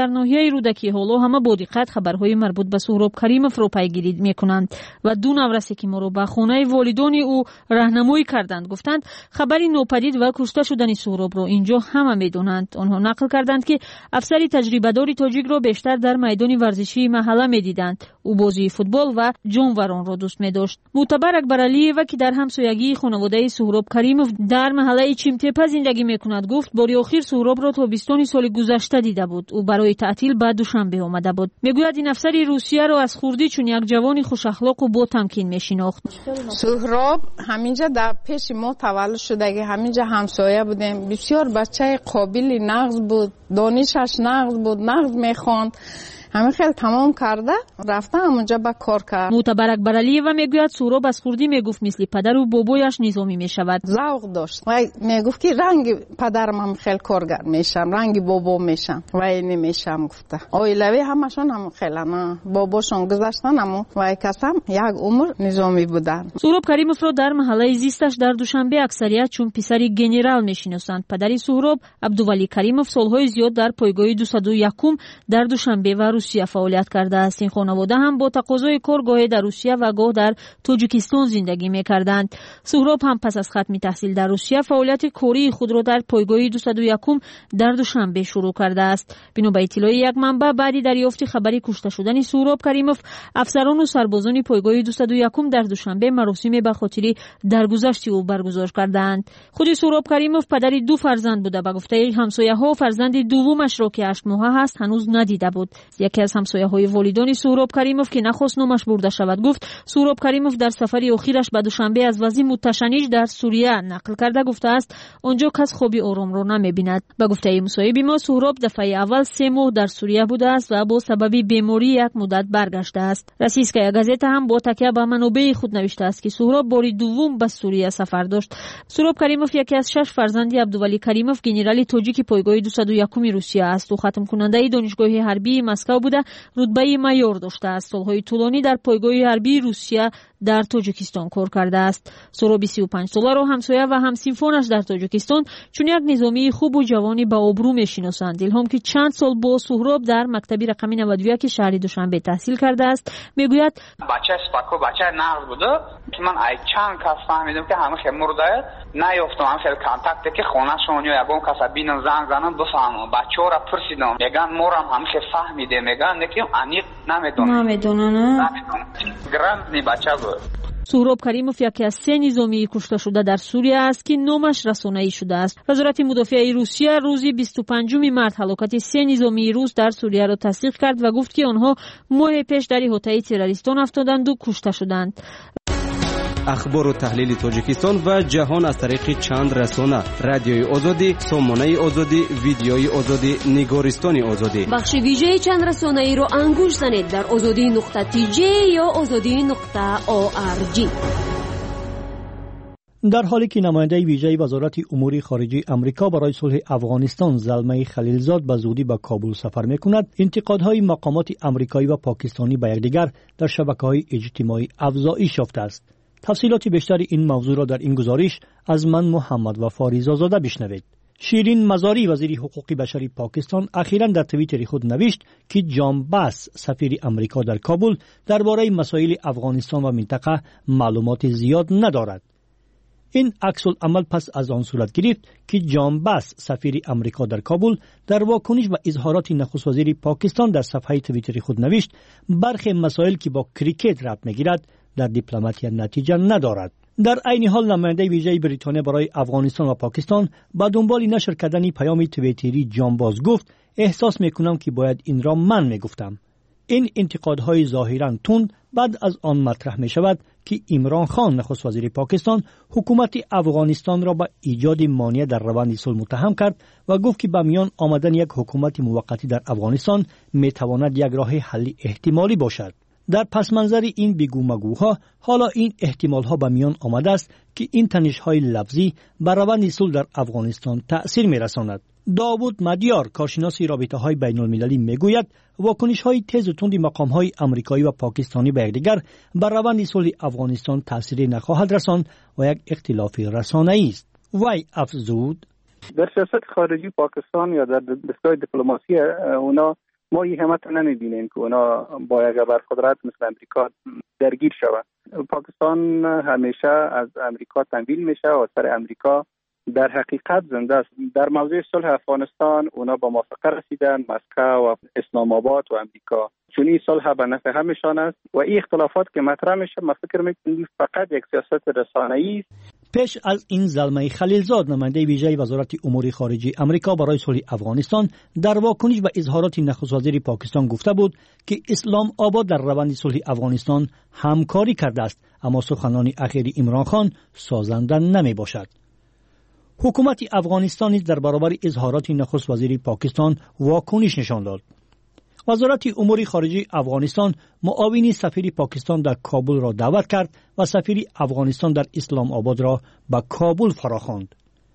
رسانه‌های رودکی حالا همه با دقت خبرهای مربوط به سهراب کریمов رو پیگیری میکنند و دو نوروسه که ما رو به خانه والدان او راهنمایی کردند گفتند خبری نوپدید و کشته شدن سهراب رو اینجا همه میدونند. آنها نقل کردند که افسر تجربه‌دار تاجیک رو بیشتر در میدان ورزشی محله میدیدند. او بازی فوتبال و جانوران را دوست می‌داشت. معتبر اکبرعلی‌وا که در همسایگی خانواده سهراب کریمов در محله چیمتپه زندگی میکند گفت باری آخر سهراب را تابستان سال گذشته دیده بود. او برای تعطیل به دوشنبه آمده بود. میگوید این افسر روسیه را از خردی چون یک جوان خوش اخلاق و با تمکین میشناخت. سهراب همینجا در پیش ما تولد شده، همینجا همسایه بودیم. بسیار بچه قابل نغز بود، دانشش نغز بود، نغز میخواند. همین خیلی تمام کرده رفته همونجا با کار کرد. معتبر اکبرعلی‌وا میگوید سهراب از خردی میگفت مثل پدر و بابایش نظامی میشود. ذوق داشت و میگفت که رنگ پدرم هم خیلی کارگر میشم، رنگ بابا میشم و این میشم گفته. اویلوی همشون هم خیلی نه باباشون گذاشتن اما و کسام یک عمر نظامی بودن. سهراب کریمов را در محله زیستش در دوشنبه اکثریت چون پسری گنرال میشناسند. پدری سهراب عبدولی کریمов سالهای زیاد در پایگاه دویست و یک در دوشنبه و روسیه فعالیت کرده است. این خانواده هم با تقاضای کار گاه در روسیه و گاه در تاجیکستان زندگی می‌کردند. سهراب هم پس از ختم تحصیل در روسیه فعالیت کاری خود را در پایگاه دویست و یک در دوشنبه شروع کرده است. بنا به اطلاع یک منبع بعدی دریافت خبری کشته شدن سهراب کریمov افسران و سربازان پایگاه دویست و یک در دوشنبه مراسم به خاطر درگذشت او برگزار کردند. خود سهراب کریمov پدر دو فرزند بوده. به گفته همسایه‌ها فرزند دومش را که هشت ماهه است هنوز ندیده بود. یکی از همسایه‌های والدان سهراب کریمov که نخواست نامش برده شود گفت سهراب کریمov در سفر اخیرش به دوشنبه از وضع متشنج در سوریه نقل کرده گفته است آنجا کس خوابی آرام را نمی‌بیند. به گفته مصاحب ما سهراب دفعه اول سه ماه در سوریه بوده است و با سبب بیماری یک مدت برگشته است. روسیسکایا گازета هم با تکیه به منابع خود نوشته است که سهراب باری دوم به سوریه سفر داشت. سهراب کریمov یکی از شش فرزند عبدولی کریمov گنرال تاجیک پایگاه دویست و یک روسیه است. او ختم کننده دانشگاه حربی مسکو بوده، رتبه مایور داشته است. سالهای طولانی در پایگاه حربی روسیه در تاجیکستان کار کرده است. سهراب سی و پنج ساله را همسایه و همسنفانش در تاجیکستان چون یک نظامی خوب و جوانی با آبرو میشناسند. الهام که چند سال با سهراب در مکتب رقمی نود و یک شهر دوشنبه تحصیل کرده است میگوید بچه اسپاکو بچه نغز بوده که من ای چند کس فهمیدم که همه خیلی مرده نیافتم. هم خیلی کانتکت که خونه شون یا یگون کس بینم زنگ زنم بفهمم. بچه ها را پرسیدم میگن مورم هم خیلی فهمیده میگن که انیق نمیدونم نمیدونم گرند نی بچه بود. سهراب کریمov یکی از سه نظامی کشته شده در سوریه است که نامش رسانه‌ای شده است. وزارت مدافع روسیه روز بیست و پنجم مارس هلاکت سه نظامی روس در سوریه را تصدیق کرد و گفت که آنها ماه پیش در احاطه تروریستان افتادند و کشته شدند. اخبار و تحلیل تاجیکستان و جهان از طریق چند رسانه: رادیوی آزادی، سامانه آزادی، ویدیوی آزادی، نگارستان آزادی. بخش ویژه چند رسانه‌ای رو انگوش زنید در آزادی نقطه تی جی یا آزادی نقطه او آر جی. در حالی که نماینده ویژه وزارت امور خارجه آمریکا برای صلح افغانستان زلمه خلیلزاد به زودی به کابل سفر می‌کند، انتقادهای مقامات آمریکایی و پاکستانی به یکدیگر در شبکه‌های اجتماعی افزایش یافته است. تفصیلات بیشتر این موضوع را در این گزارش از من محمد وفا رضازاده بشنوید. شیرین مزاری وزیر حقوق بشری پاکستان اخیراً در توییتر خود نوشت که جان باس سفیر آمریکا در کابل درباره مسائل افغانستان و منطقه معلومات زیاد ندارد. این عکس العمل پس از آن صورت گرفت که جان باس سفیر آمریکا در کابل در واکنش به اظهارات نخست وزیر پاکستان در صفحه توییتر خود نوشت برخی مسائل که با کریکت ربط می‌گیرد در دیپلماتی نتیجه ندارد. در عین حال نماینده ویژه بریتانیا برای افغانستان و پاکستان با دنبال نشر کردن پیام توییتری جان باز گفت احساس میکنم که باید این را من میگفتم. این انتقادهای ظاهراً تند بعد از آن مطرح می شود که عمران خان نخست وزیر پاکستان حکومت افغانستان را به ایجاد مانع در روند صلح متهم کرد و گفت که به میان آمدن یک حکومت موقتی در افغانستان می تواند یک راه حل احتمالی باشد. در پس منظر این بگومگوها حالا این احتمال ها به میان آمده است که این تنش های لفظی بر روند صلح در افغانستان تأثیر می رساند. داوود مدیار کارشناس رابطه های بین المللی می گوید واکنش های تیز و تند مقام های آمریکایی و پاکستانی به یکدیگر بر روند صلح افغانستان تأثیر نخواهد رساند و یک اختلاف رسانه‌ای است. وی افزود در سیاست خارجی پاکستان یا در دستگاه دیپلماسی اونا ما این همت نمیبینیم که اونا با یک ابرقدرت مثل امریکا درگیر شود. پاکستان همیشه از امریکا تمویل میشه و سر امریکا در حقیقت زنده است. در موضوع صلح افغانستان اونا با موافقه رسیدن، مسکو و اسلام آباد و امریکا، چون این صلح به نفع همشان است و این اختلافات که مطرح میشه من فکر میکنم فقط یک سیاست رسانه‌ای است. پیش از این زلمه خلیلزاد نماینده ویژه وزارت امور خارجه امریکا برای صلح افغانستان در واکنش به اظهارات نخست وزیر پاکستان گفته بود که اسلام آباد در روند صلح افغانستان همکاری کرده است، اما سخنان اخیر عمران خان سازنده نمی باشد. حکومت افغانستان در برابر اظهارات نخست وزیر پاکستان واکنش نشان داد. وزارت امور خارجه افغانستان معاون سفیر پاکستان در کابل را دعوت کرد و سفیر افغانستان در اسلام آباد را به کابل فراخواند.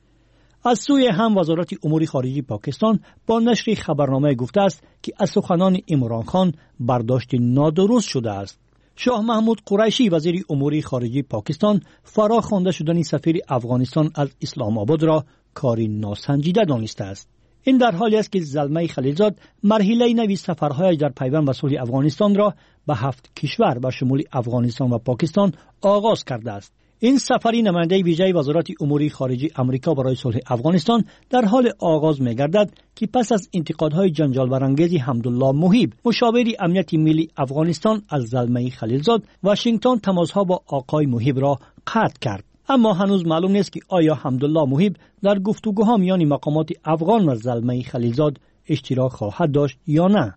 از سوی هم وزارت امور خارجه پاکستان با نشر خبرنامه گفته است که از سخنان عمران خان برداشت نادرست شده است. شاه محمود قریشی وزیر امور خارجه پاکستان فراخوانده شدن سفیر افغانستان از اسلام آباد را کاری ناسنجیده دانسته است. این در حالی است که زلمه خلیلزاد مرحله نوی سفرهای در پیوند به صلح افغانستان را به هفت کشور به شمول افغانستان و پاکستان آغاز کرده است. این سفری نماینده ویژه وزارت امور خارجه امریکا برای صلح افغانستان در حال آغاز می‌گردد که پس از انتقادهای جنجال برانگیز حمدالله محیب مشاور امنیت ملی افغانستان از زلمه خلیلزاد، واشنگتن تماسها با آقای محیب را قطع کرد. اما هنوز معلوم نیست که آیا حمدالله محیب در گفتگوها میان مقامات افغان و زلمه خلیلزاد اشتراک خواهد داشت یا نه.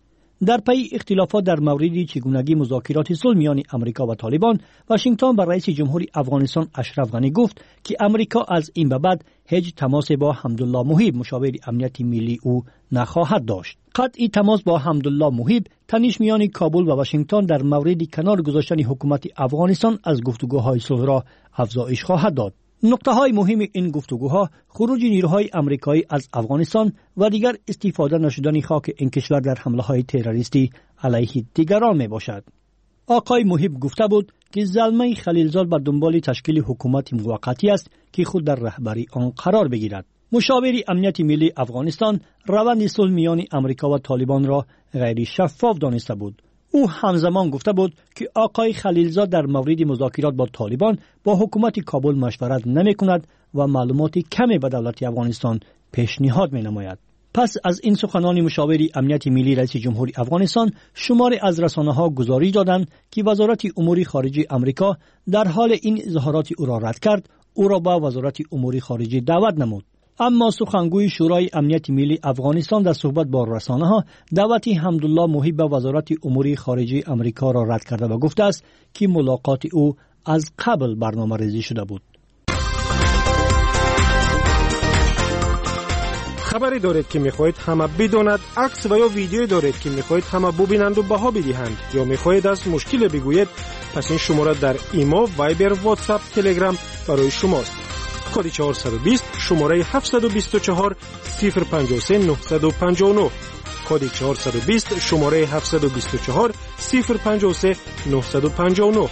در پی اختلافات در مورد چگونگی مذاکرات صلح میان امریکا و طالبان، واشنگتن به رئیس جمهوری افغانستان اشرف غنی گفت که امریکا از این به بعد هیچ تماس با حمدالله محیب مشاور امنیت ملی او نخواهد داشت. قطع تماس با حمدالله محیب تنش میان کابل و واشنگتن در مورد کنار گذاشتن حکومت افغانستان از گفتگوهای صلح را افزایش خواهد داد. نقطه های مهم این گفتگوها خروج نیروهای آمریکایی از افغانستان و دیگر استفاده نشدن خاک این کشور در حمله های تروریستی علیه دیگران می باشد. آقای محیب گفته بود که زلمه خلیلزاد بر دنبال تشکیل حکومت موقتی است که خود در رهبری آن قرار بگیرد. مشاور امنیت ملی افغانستان روند صلح میان امریکا و طالبان را غیر شفاف دانسته بود. او همزمان گفته بود که آقای خلیلزاد در مورد مذاکرات با طالبان با حکومت کابل مشورت نمی کند و معلومات کمی به دولت افغانستان پیشنهاد می نماید. پس از این سخنان مشاور امنیت ملی رئیس جمهوری افغانستان، شماری از رسانه‌ها گزارش دادند که وزارت امور خارجه امریکا در حال این اظهارات او را رد کرد، او را به وزارت امور خارجه دعوت نمود. اما سخنگوی شورای امنیت ملی افغانستان در صحبت با رسانه‌ها دعوت حمدالله محیب به وزارت امور خارجه امریکا را رد کرده و گفته است که ملاقات او از قبل برنامه‌ریزی شده بود. خبری دارید که میخواهید همه بداند، عکس و یا ویدیویی دارید که میخواهید همه ببینند و بها بدهند، یا میخواهید از مشکل بگویید، پس این شماره در ایما، وایبر، واتساپ، تلگرام برای شماست. کد چهارصد و بیست شماره هفتصد و بیست و چهار صفر پنجاه و سه نهصد و پنجاه و نه. کد چهارصد و بیست شماره هفتصد و بیست و چهار صفر پنجاه و سه نهصد و پنجاه و نه.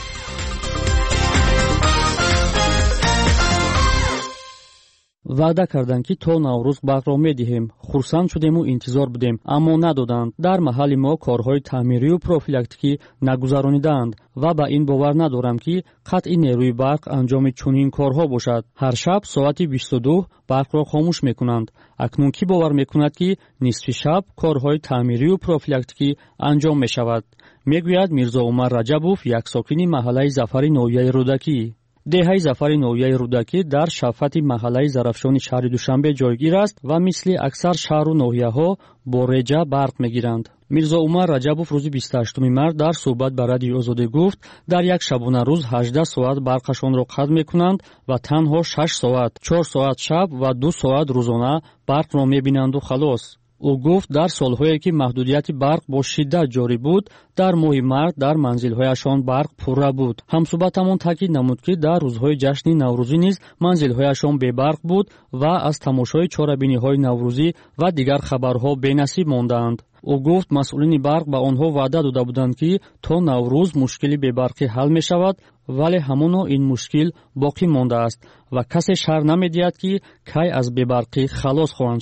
وعده کردند که تا نوروز برق می‌دهیم. خرسند شدیم و انتظار بودیم، اما ندادند. در محل ما کارهای تعمیری و پروفیلاکتیکی نگذرانیدند و با این باور ندارم که قطع نیروی برق انجام چنین کارها باشد. هر شب ساعت بیست و دو برق را خاموش می‌کنند. اکنون کی باور می‌کند که نصف شب کارهای تعمیری و پروفیلاکتیکی انجام می‌شود؟ میگوید میرزا عمر رجبوف، یک ساکن محله ظفر نویه رودکی. دهه ظفر نویه رودکی در شفت محله زرفشان شهر دوشنبه جایگیر است و مثل اکثر شهر و ناحیه‌ها با رجا برق می‌گیرند. میرزا عمر رجبوف روز بیست و هشتم مارس در صحبت با رادیو آزادی گفت در یک شبانه روز هجده ساعت برقشان را قطع می‌کنند و تنها شش ساعت، چهار ساعت شب و دو ساعت روزانه برق را می‌بینند و خلاص. او گفت در سالهایی که محدودیت برق با شدت جاری بود، در ماه مارس در منزل‌هایشان برق پوره بود. همصحبتمان تاکید نمود که در روزهای جشن نوروزی نیز منزل‌هایشان بی برق بود و از تماشای چاره‌بینی‌های نوروزی و دیگر خبرها بی‌نصیب ماندند. او گفت مسئولین برق به آنها وعده داده بودند که تا نوروز مشکلی بی برقی حل می شود، ولی همانا این مشکل باقی مانده است و کسی شرح نمی‌دهد که کی از بی برقی خلاص خواهند شد.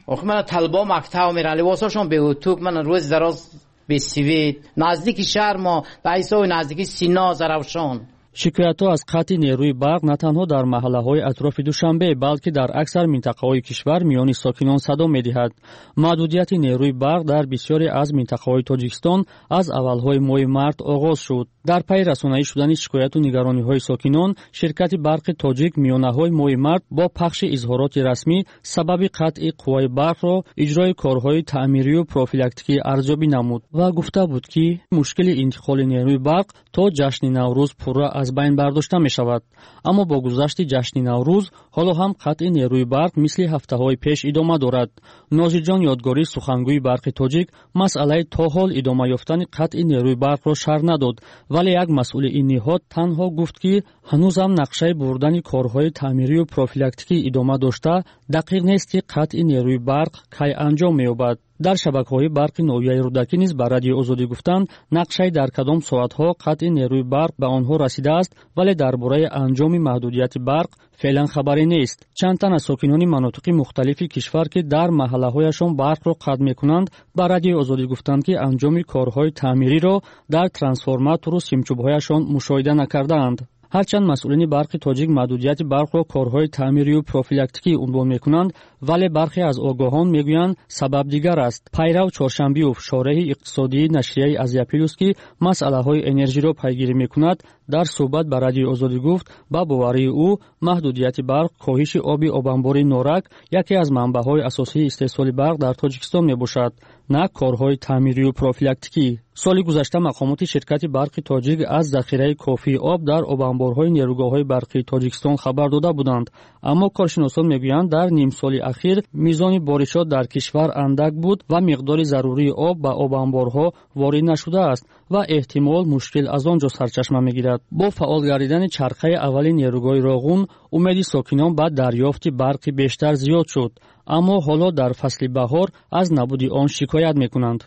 آخه من طلبا مقطع میرن لباساشون به اتوک من روز دراز به سوید نزدیک شهر ما به ایسا و نزدیک سینا زروشان. шикоятҳо аз қатъи нерӯи барқ на танҳо дар маҳаллаҳои атрофи душанбе балки дар аксар минтақаҳои кишвар миёни сокинон садо медиҳад. маҳдудияти нерӯи барқ дар бисёре аз минтақаҳои тоҷикистон аз аввалҳои моҳи март оғоз шуд. дар пайи расонаӣ шудани шикояту нигарониҳои сокинон ширкати барқи тоҷик миёнаҳои моҳи март бо пахши изҳороти расмӣ сабаби қатъи қувваи барқро иҷрои корҳои таъмирию профилактикӣ арзёбӣ намуд ва гуфта буд ки мушкили интиқоли нерӯи барқ то ҷашни наврӯз пурра аз байн бардошта мешавад. аммо бо гузашти ҷашни наврӯз ҳоло ҳам қатъи нерӯи барқ мисли ҳафтаҳои пеш идома дорад. нозирҷон ёдгорӣ сухангӯи барқи тоҷик масъалаи то ҳол идома ёфтани қатъи нерӯи барқро шарҳ надод, вале як масъули ин ниҳод танҳо гуфт ки ҳанӯзам нақшаи бурдани корҳои таъмирию профилактикӣ идома дошта дақиқ нест ки қатъи нерӯи барқ кай анҷом меёбад. дар шабакаҳои барқи ноҳияи рӯдакӣ низ ба радиои озодӣ гуфтанд нақшаи дар кадом соатҳо қатъи нерӯи барқ ба онҳо расидааст, вале дар бораи анҷоми маҳдудияти барқ феълан хабаре нест. чанд тан аз сокинони манотиқи мухталифи кишвар ки дар маҳаллаҳояшон барқро қатъ мекунанд ба радиои озодӣ гуфтанд ки анҷоми корҳои таъмириро дар трансформатору симчӯбҳояшон мушоҳида накардаанд. ҳарчанд масъулини барқи тоҷик маҳдудияти барқро корҳои таъмирию профилактикӣ унвон мекунанд, вале бархе аз огоҳон мегӯянд сабаб дигар аст. пайрав чоршанбиёв шораҳи иқтисодии нашрияи азия плюс ки масъалаҳои энержиро пайгирӣ мекунад дар суҳбат ба радиои озодӣ гуфт ба боварии ӯ маҳдудияти барқ коҳиши оби обанбори норак яке аз манбаъҳои асосии истеҳсоли барқ дар тоҷикистон мебошад, на корҳои таъмирию профилактикӣ. соли гузашта мақомоти ширкати барқи тоҷик аз захираи кофии об дар обанборҳои нерӯгоҳҳои барқии тоҷикистон хабар дода буданд, аммо коршиносон мегӯянд дар нимсоли ахир мизони боришот дар кишвар андак буд ва миқдори зарурии об ба обанборҳо ворид нашудааст ва эҳтимол мушкил аз он ҷо сарчашма мегирад. бо фаъол гардидани чархаи аввали нерӯгоҳи Роғун умеди сокинон ба дарёфти барқи бештар зиёд шуд, аммо ҳоло дар фасли баҳор аз набуди он шикоят мекунанд.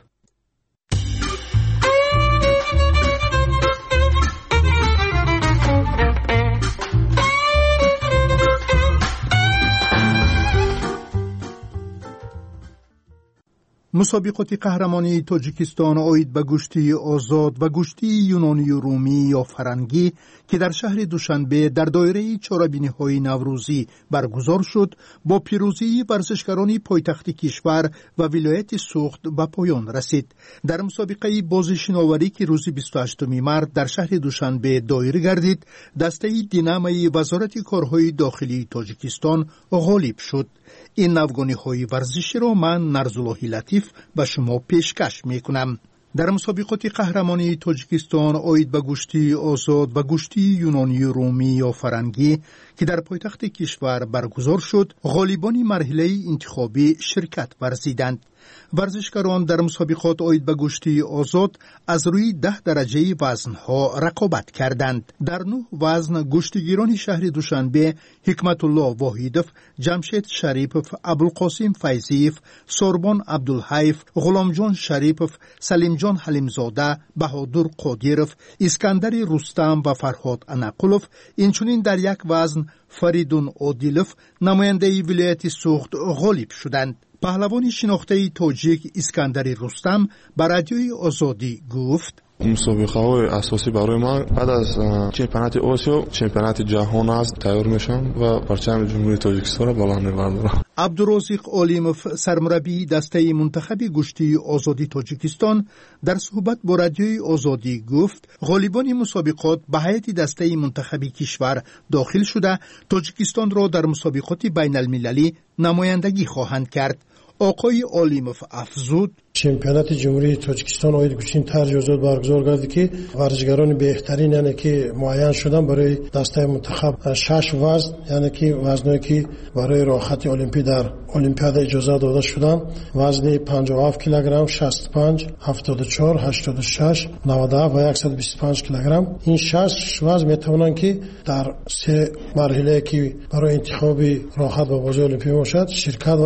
مسابقات قهرمانی تاجیکستان آید به گوشتی آزاد و گوشتی یونانی و رومی یا فرنگی که در شهر دوشنبه در دایره چهاربینی‌های نوروزی برگزار شد با پیروزی ورزشکاران پایتخت کشور و ولایت سوخت به پایان رسید. در مسابقه بازی شناوری که روز بیست و هشتم مارس در شهر دوشنبه دایر گردید، دسته دینامای وزارت کارهای داخلی تاجیکستان غالب شد. این نوگانی‌های ورزشی را من نرزاللهی لطیف به شما پیشکش میکنم. در مسابقات قهرمانی تاجیکستان آید به گوشتی آزاد و گوشتی یونانی رومی یا فرنگی که در پایتخت کشور برگزار شد، غالبان مرحله انتخابی شرکت ورزیدند. ورزشکاران در مسابقات آید به گوشتی آزاد از روی ده درجه وزنها رقابت کردند. در نه وزن گوشتگیران شهر دوشنبه حکمت الله واحدوف، جمشید شریپوف، ابوالقاسم فیضیف، سوربان عبدالحیف، غلامجان شریپوف، سلیمجان حلیمزاده، بهادر قادیروف، اسکندر رستم و فرهاد انقلوف، اینچنین در یک وزن فریدون عادیلوف نماینده ولایت سوخت غالب شدند. پهلوان شناخته تاجیک اسکندر رستم به رادیوی آزادی گفت: مسابقه های اساسی برای من بعد از چمپیونات آسیا چمپیونات جهان است تیار میشم و پرچم جمهوری تاجیکستان را بلند می‌بردارم. عبدالرازق علیموف سرمربی دسته منتخب گوشتی آزادی تاجیکستان در صحبت با رادیوی آزادی گفت غالبان مسابقات به هیئت دسته منتخب کشور داخل شده تاجیکستان را در مسابقات بین المللی نمایندگی خواهند کرد. آقای علیموف افزود: چمپیونات جمهوری تاجیکستان آید گوشتین تجهیزات برگزار گردید که ورزشکاران بهترین یعنی که معین شدن برای دسته منتخب شش وزن یعنی که وزنایی که برای راحتی المپیک در المپیاد اجازه داده شدن وزن پنجاه و هفت کیلوگرم، شصت و پنج، هفتاد و چهار، هشتاد و شش، نود و هفت و صد و بیست و پنج کیلوگرم. این شش وزن میتوانند که در سه مرحله که برای انتخاب راحت و بازی المپیک باشد شرکت ورزند.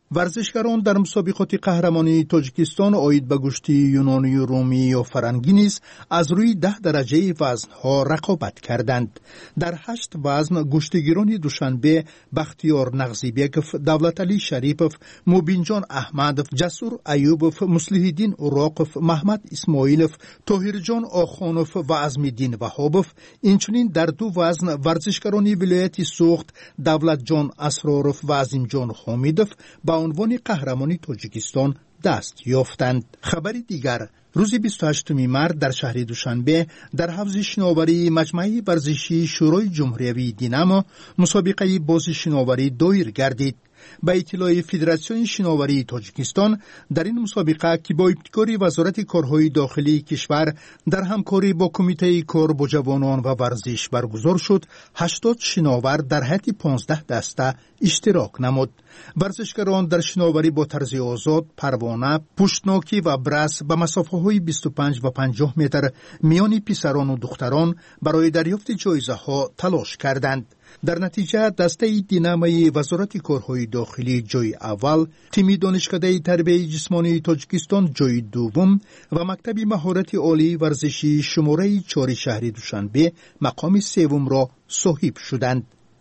ورزشکاران در مسابقات قهرمانی تاجیکستان عاید به گوشت یونانی و رومی و فرنگی نیز از روی ده درجه وزنها رقابت کردند. در هشت وزن گوشتگیران دوشنبه بختیار نغزیبیکوف، دولت علی شریپوف، موبینجان احمدوف، جسور ایوبوف، مصلح‌الدین اوراقوف، محمد اسماعیلوف، طاهرجان آخانوف و عزمیدین وهابوف، اینچنین در دو وزن ورزشکاران ولایت سوخت دولت جان اسراروف و عظیم جان حمیدوف با عنوان قهرمانی تاجیکستان دست یافتند. خبری دیگر، روز بیست و هشتم مارس در شهر دوشنبه در حوض شناوری مجمع ورزشی شورای جمهوری دینامو مسابقه بازی شناوری دایر گردید. به اطلاع فدراسیون شناوری تاجیکستان، در این مسابقه که با ابتکار وزارت کارهای داخلی کشور در همکاری با کمیته کار با جوانان و ورزش برگزار شد، هشتاد شناور در حد پانزده دسته اشتراک نمود. ورزشکاران در شناوری با طرز آزاد، پروانه، پشتناکی و برس به مسافه های بیست و پنج و پنجاه متر میان پسران و دختران برای دریافت جایزه ها تلاش کردند. در نتیجه دسته دینامی وزارت کارهای داخلی جای اول، تیم دانشکده تربیت جسمانی تاجیکستان جای دوم و مکتب مهارت عالی ورزشی شماره چهار شهر دوشنبه مقام سوم را صاحب شدند.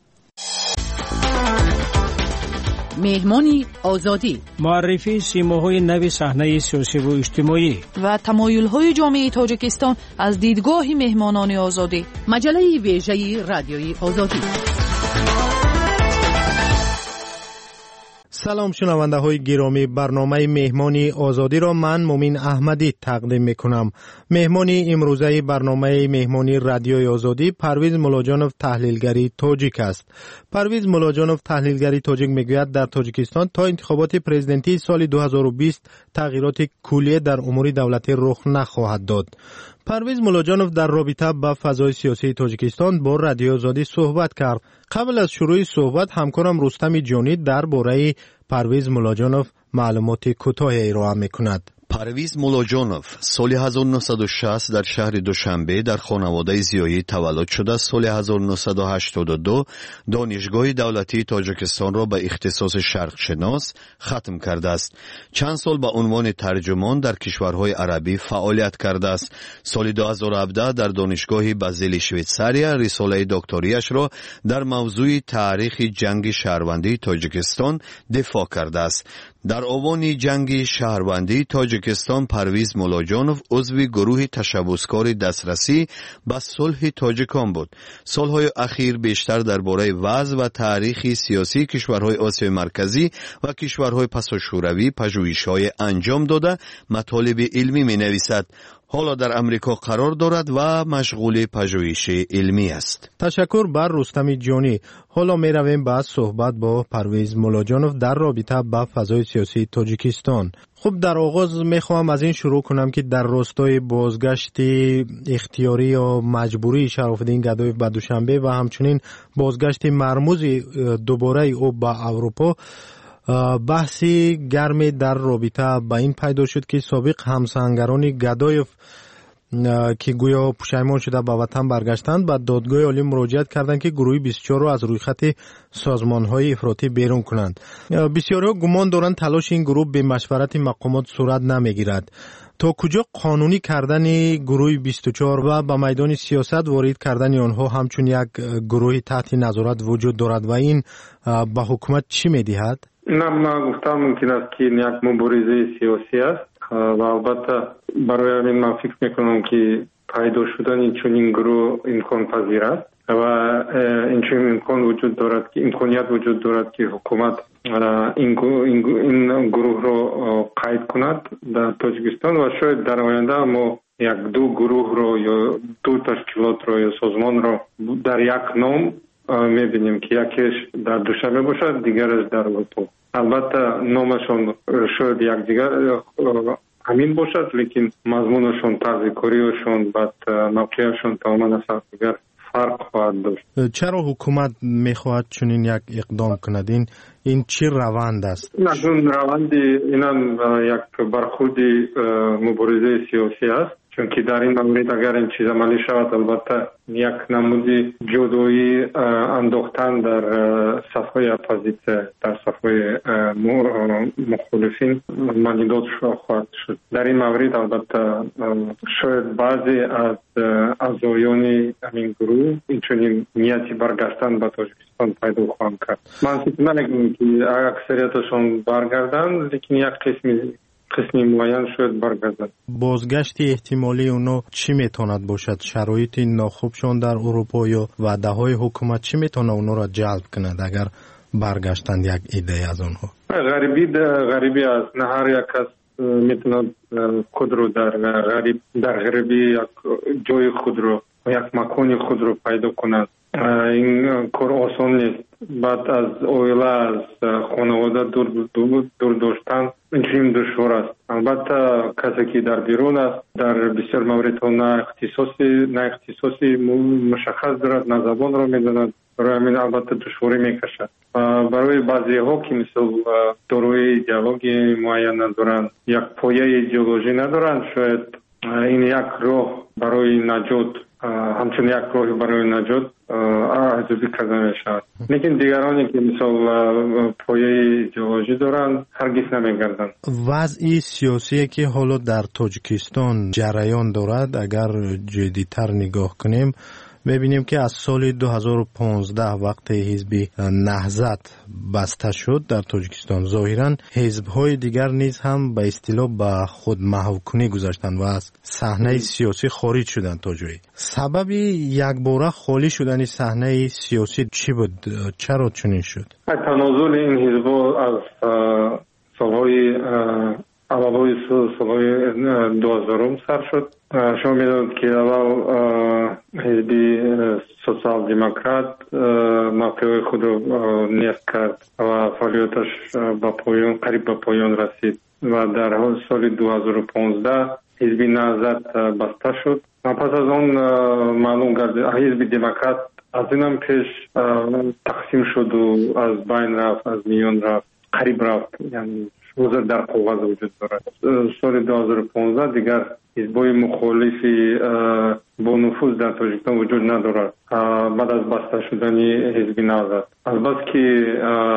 مهمانی آزادی، معرفی سیماهای نو صحنه سیاسی و اجتماعی و تمایل‌های جامعه تاجیکستان از دیدگاه مهمانان آزادی. مجله ویژه رادیوی آزادی. سلام شنونده های گرامی، برنامه مهمانی آزادی را من مومین احمدی تقدیم می کنم. مهمانی امروزه برنامه مهمانی رادیوی آزادی پرویز ملاجانوف تحلیلگری تاجیک است. پرویز ملاجانوف تحلیلگری تاجیک میگوید در تاجیکستان تا انتخابات پرزیدنتی سال دو هزار و بیست تغییرات کلی در امور دولتی رخ نخواهد داد. پرویز ملاجانوف در رابطه با فضای سیاسی تاجیکستان با رادیو آزادی صحبت کرد. قبل از شروع صحبت همکارم رستم جانی درباره پرویز ملاجانوف معلومات کوتاهی ارائه می‌کند. پرویز ملاجانوف سال هزار و نهصد و شصت در شهر دوشنبه در خانواده زیایی تولد شده. سال هزار و نهصد و هشتاد و دو دانشگاه دولتی تاجیکستان را به اختصاص شرق شناس ختم کرده است. چند سال به عنوان ترجمان در کشورهای عربی فعالیت کرده است. سال دو هزار و هفده در دانشگاه بازل شویتساریا رساله دکتریش را در موضوع تاریخ جنگ شهروندی تاجیکستان دفاع کرده است. در آوان جنگ شهروندی تاجیکستان پرویز ملاجانوف عضو گروه تشبسکار دسترسی به صلح تاجیکان بود. سالهای اخیر بیشتر درباره وضع و تاریخ سیاسی کشورهای آسیای مرکزی و کشورهای پساشوروی پژوهش‌های انجام داده مطالب علمی می‌نویسد. حالا در امریکا قرار دارد و مشغول پژوهش علمی است. تشکر بر رستم جانی. حالا می رویم به صحبت با پرویز ملاجانوف در رابطه با فضای سیاسی تاجیکستان. خب در آغاز می خواهم از این شروع کنم که در راستای بازگشت اختیاری یا مجبوری شراف‌الدین گدایف به دوشنبه و همچنین بازگشت مرموز دوباره او به اروپا، بحثی گرمی در رابطه با این پیدا شد که سابق همسنگران گدایف که گویا پشیمان شده به وطن برگشتند به دادگاه عالی مراجعت کردند که گروه بیست و چهار را از روی خط سازمان‌های افراطی بیرون کنند. بسیاری گمان دارند تلاش این گروه به مشورت مقامات صورت نمیگیرد. تا کجا قانونی کردن گروه بیست و چهار و به میدان سیاست وارد کردن آنها همچون یک گروه تحت نظارت وجود دارد و این به حکومت چی می‌دهد؟ نه، من گفتم ممکن است که یک مبارزه سیاسی است و البته برای همین من فکر میکنم که پیدا شدن چنین گروه امکان پذیر است و این چنین امکان وجود دارد که امکانیت وجود دارد که حکومت این این گروه را قید کند در تاجیکستان و شاید در آینده ما یک دو گروه را یا دو تشکیلات را یا سازمان را در یک نام میبینیم که یکیش در دوشنبه باشد، دیگرش در اروپا. البته نامشان شاید یک دیگر همین باشد، لیکن مضمونشون، طرز کاریشون، بعد موقعشون تماما از دیگر فرق خواهد داشت. چرا حکومت میخواهد چنین یک اقدام کند؟ این این چی روند است؟ این روند اینم یک برخورد مبارزه سیاسی است، چون که در این مورد اگر این چیز عملی شود البته یک نمودی جدایی انداختن در صفحه اپوزیسیون در صفحه مخالفین مانیدات خواهد شد. در این مورد البته شاید بعضی از اعضایان این گروه اینچنین نیتی برگشتن به تاجیکستان پیدا خواهند کرد. من فکر نمی‌کنم که اکثریتشون برگردن، لیکن یک قسمی قسمی معین شاید برگردن. بازگشت احتمالی اونا چی میتواند باشد؟ شرایط ناخوبشان در اروپا یا وعده های حکومت چی میتونه اونا را جلب کند اگر برگشتن یک ایده از اونها؟ غریبی غریبی است. نه هر یک کس میتونه خود رو در غریب در غریبی یک جای خود رو یک مکان خود رو پیدا کند. این کار آسان نیست. بعد از اویله از خانواده دور دور, دور داشتن اینچنین دشوار است. البته کسی که در بیرون است در بسیار موردها نه اختصاصی نه اختصاصی مشخص دارد، نه زبان را میداند، برای همین البته دشواری میکشد. برای بعضی ها که مثل داروی ایدئولوژی معین ندارند، یک پایه ایدئولوژی ندارند، شاید این یک راه برای نجات همچون یک راه برای نجات ارزیابی کرده می شود. لیکن دیگرانی که مثل پایه ایدئولوژی دارند هرگز نمیگردند. وضع سیاسی که حالا در تاجیکستان جریان دارد اگر جدی‌تر نگاه کنیم می‌بینیم که از سال دو هزار و پانزده وقت حزب نهضت بسته شد در تاجیکستان ظاهراً حزب‌های دیگر نیز هم به اصطلاح به خود محوکنی گذاشتند و از صحنه سیاسی خارج شدند تا جایی. سبب یکباره خالی شدن صحنه سیاسی چی بود؟ چرا چنین شد؟ تنازل این حزب‌ها از سال‌های اولای سال‌های دو هزارم سر شد. شما می‌دانید که اول حزب سوسیال دموکرات موقع خود را نیست کرد و فعالیتش به پایان قریب به پایان رسید و در سال دو هزار و پانزده حزب نهضت بسته شد. پس از آن معلوم گردید حزب دموکرات از این هم پیش تقسیم شد و از بین رفت، از میان رفت، قریب رفت، یعنی حضور در کاغذ وجود دارد. سال دو هزار و پانزده دیگر حزب‌های مخالفی با نفوذ در تاجیکستان وجود ندارد بعد از بسته شدن حزب نهضت. البته که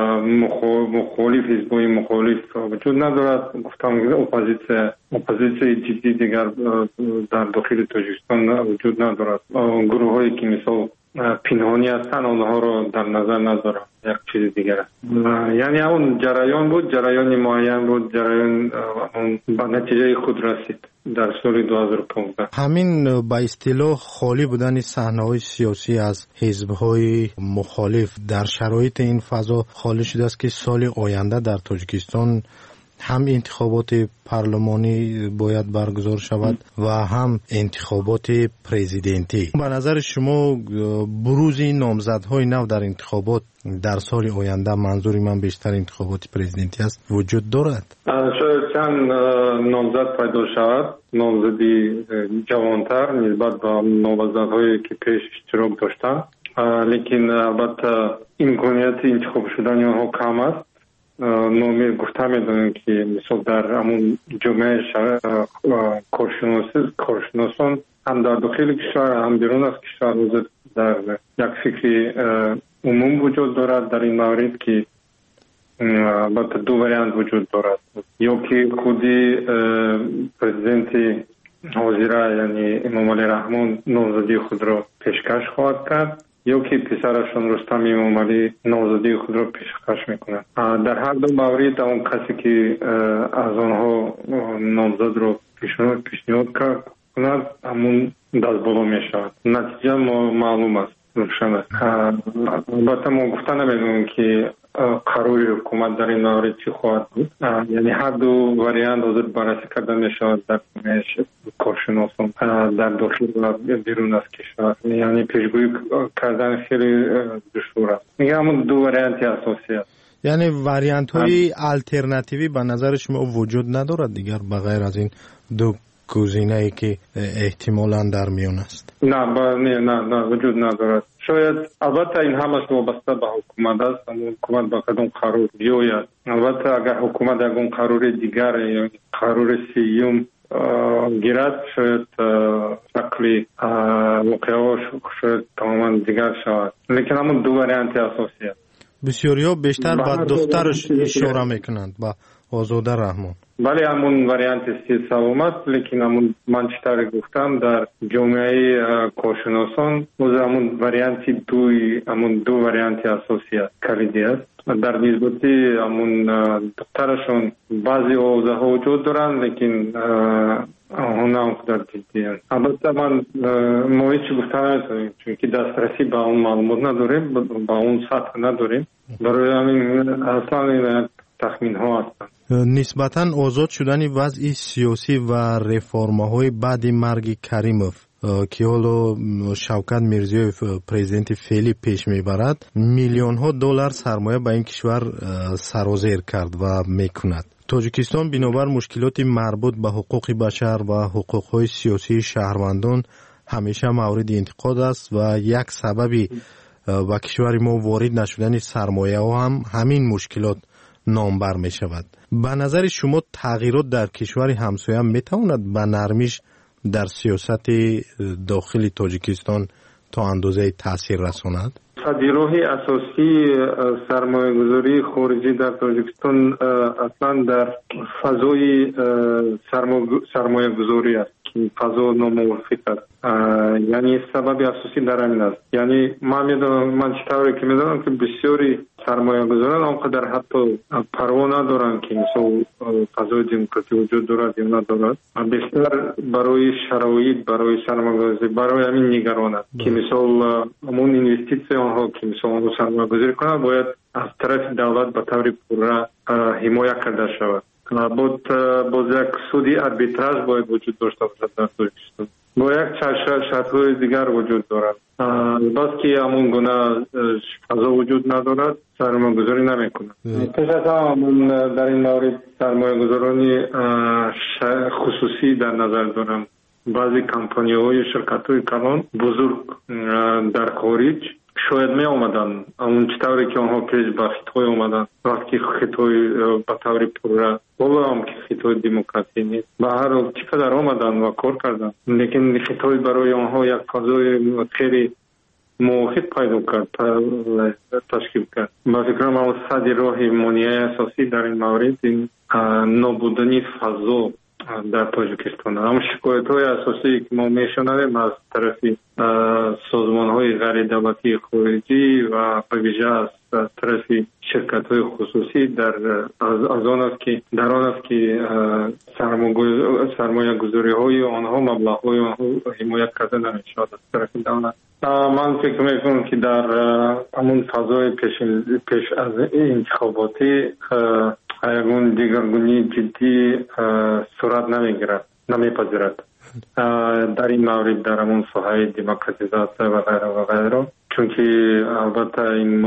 مخالف حزب‌های مخالف وجود ندارد، گفتم اپوزیسیون اپوزیسیون جدی دیگر در داخل تاجیکستان وجود ندارد. گروه‌هایی که مثل پنهانی هستند آنها را در نظر ندارم. یک چیز دیگر است. یعنی اون جریان بود، جریان معین بود، جریان به نتیجه خود رسید در سال دو هزار و پانزده. همین به اصطلاح خالی بودن صحنه‌های سیاسی از حزب‌های مخالف در شرایط این فضا خالی شده است که سال آینده در تاجیکستان هم انتخابات پارلمانی باید برگزار شود و هم انتخابات پرزیدنتی. به نظر شما بروز این نامزدهای نو در انتخابات در سال آینده، منظوری من بیشتر انتخابات پرزیدنتی است، وجود دارد؟ شاید چند نامزد پیدا شود، نامزدی جوانتر نسبت به نامزدهایی که پیش اشتراک داشتند، لیکن البته امکانیت انتخاب شدن آنها کم است. نامی گفته میدونیم که مثل در همون جمعه کارشناسان هم در داخل کشور هم بیرون از کشور در یک فکر عموم وجود دارد در این مورد که البته دو وریانت وجود دارد، یا که خودی پرزیدنت حاضره یعنی امام علی رحمان نامزدی خود را پیشکش خواهد کرد، یا که پسرشون رستم امام علی نامزدی خود را پیشکش میکنند. در هر دو مورد اون کسی که از آنها نامزد را پیشنهاد پیشنهاد کند همون دست بالا میشود. نتیجه معلوم است، روشن است. البته ما گفته نمیدونیم که قرار حکومت در این مورد چی خواهد بود. یعنی هر دو وریانت حاضر بررسی کرده می شود در کارشناسان در داخل و بیرون از کشور. یعنی پیشگویی کردن خیلی دشوار است. میگم همون دو وریانت اساسی است. یعنی وریانت های الटरनेटिव्ی به نظر شما وجود ندارد دیگر بغیر از این دو گزینه ای که احتمالاً در میان است؟ نه نه نه نه وجود ندارد. شاید البته این همش وابسته به حکومت است. حکومت با کدام قرار بیاید. البته اگر حکومت اون قرار دیگر یا قرار سیوم گیرد شاید شکلی واقعا شاید تماما دیگر شود، لیکن همون دو وریانت اساسی است. بسیاری ها بیشتر با دخترش اشاره میکنند، با آزاده رحمان. بله همون وریانت سوم است، لیکن همون من چطور گفتم در جامعه کارشناسان همون وریانت دوی همون دو وریانت اساسی است، کلیدی است. در نسبت همون دخترشون بعضی اوضاع ها وجود دارند، لیکن اونا هم در جدی است. البته من ما هیچ گفتم نداریم، چون که دسترسی به اون معلومات نداریم، به اون سطح نداریم. برای همین اصلا تخمین ها هستند. نسبتاً آزاد شدن وضع سیاسی و رفرم‌های بعد مرگ کریموف که حالا شوکت میرزیویف پرزیدنت فعلی پیش میبرد، میلیون ها دلار سرمایه به این کشور سرازیر کرد و میکند. تاجیکستان بنابر مشکلات مربوط به حقوق بشر و حقوق‌های سیاسی شهروندان همیشه مورد انتقاد است و یک سببی به کشور ما وارد نشدن سرمایه ها هم همین مشکلات نامبر می شود. به نظر شما تغییرات در کشور همسایه می تواند به نرمیش در سیاست داخلی تاجیکستان تا اندازه تاثیر رساند؟ پذیراه اساسی سرمایه گذاری خارجی در تاجیکستان اصلا در فضای سرمایه گذاری است که فضا ناموافق است. یعنی سبب اساسی در همین است. یعنی من میدونم، من چطوری که میدونم که بسیاری سرمایه گذاران آنقدر حتی پروا ندارن که مثلا فضای دموکراسی وجود دارد یا ندارد، بیشتر برای شرایط برای سرمایه گذاری برای همین نگران است که مثلا همون اینوستیسی آنها که مثلا آنها سرمایه گذاری کنند باید از طرف دولت به طور پورا حمایت کرده شود. بود باز یک سودی اربیتراژ باید وجود داشته باشد در تاجیکستان. با یک شرط‌های دیگر وجود دارد. بس که همون گونه فضا وجود ندارد سرمایه گذاری نمی کند. پیش از همون در این مورد سرمایه گذارانی خصوصی در نظر دارم. بعضی کمپانی های شرکت های کلان بزرگ در خارج شاید می آمدن، اون چطوری که آنها پیش به خطای آمدن، وقتی خطای به طور پورا بالا هم که خطای دموکراسی نیست، به هر حال چقدر آمدن و کار کردن، لیکن خطای برای آنها یک فضای خیلی موافق پیدا کرد، تشکیل کرد. با فکرم اون صد راه مانع اساسی در این مورد این نابودنی فضا در تاجیکستان. هم شکایت های اساسی که ما میشنویم از طرف سازمان های غیر دولتی خارجی و به ویژه از طرف شرکت های خصوصی در از آن است که در آن است که سرمایه گذاری های آنها مبلغ های آنها حمایت کرده نمیشود از طرف دولت. من فکر میکنم که در همون فضای پیش, پیش از انتخاباتی اون دیگرگونی جدی صورت نمیگیرد، نمیپذیرد در این مورد در همون ساحه دموکراتیزاسیون و غیره و غیره. چون که البته این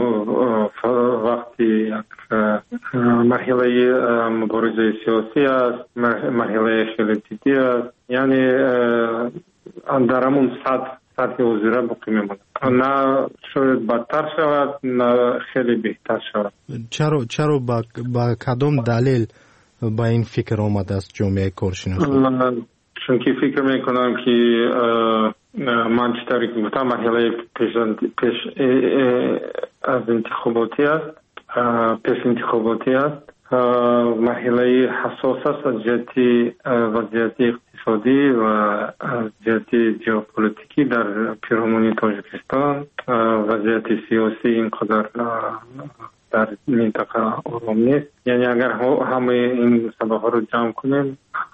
وقتی یک مرحله مبارزه سیاسی است، مرحله خیلی جدی است، یعنی در همون سطح سطح وزیره باقی میماند، نه شاید بدتر شود نه خیلی بهتر شود. چرا چرا با, با کدام دلیل با این فکر آمده است جامعه کارشناسان؟ چون که فکر میکنم که من چطوری که گفتم مرحله پیش, پیش از انتخاباتی است، پیش انتخاباتی است، مرحله حساس است از جهت وضعیت اقتصادی و از جهت ژئوپلیتیکی در پیرامون تاجیکستان. وضعیت سیاسی اینقدر در منطقه آرام نیست. یعنی اگر همه این سبب ها رو جمع کنیم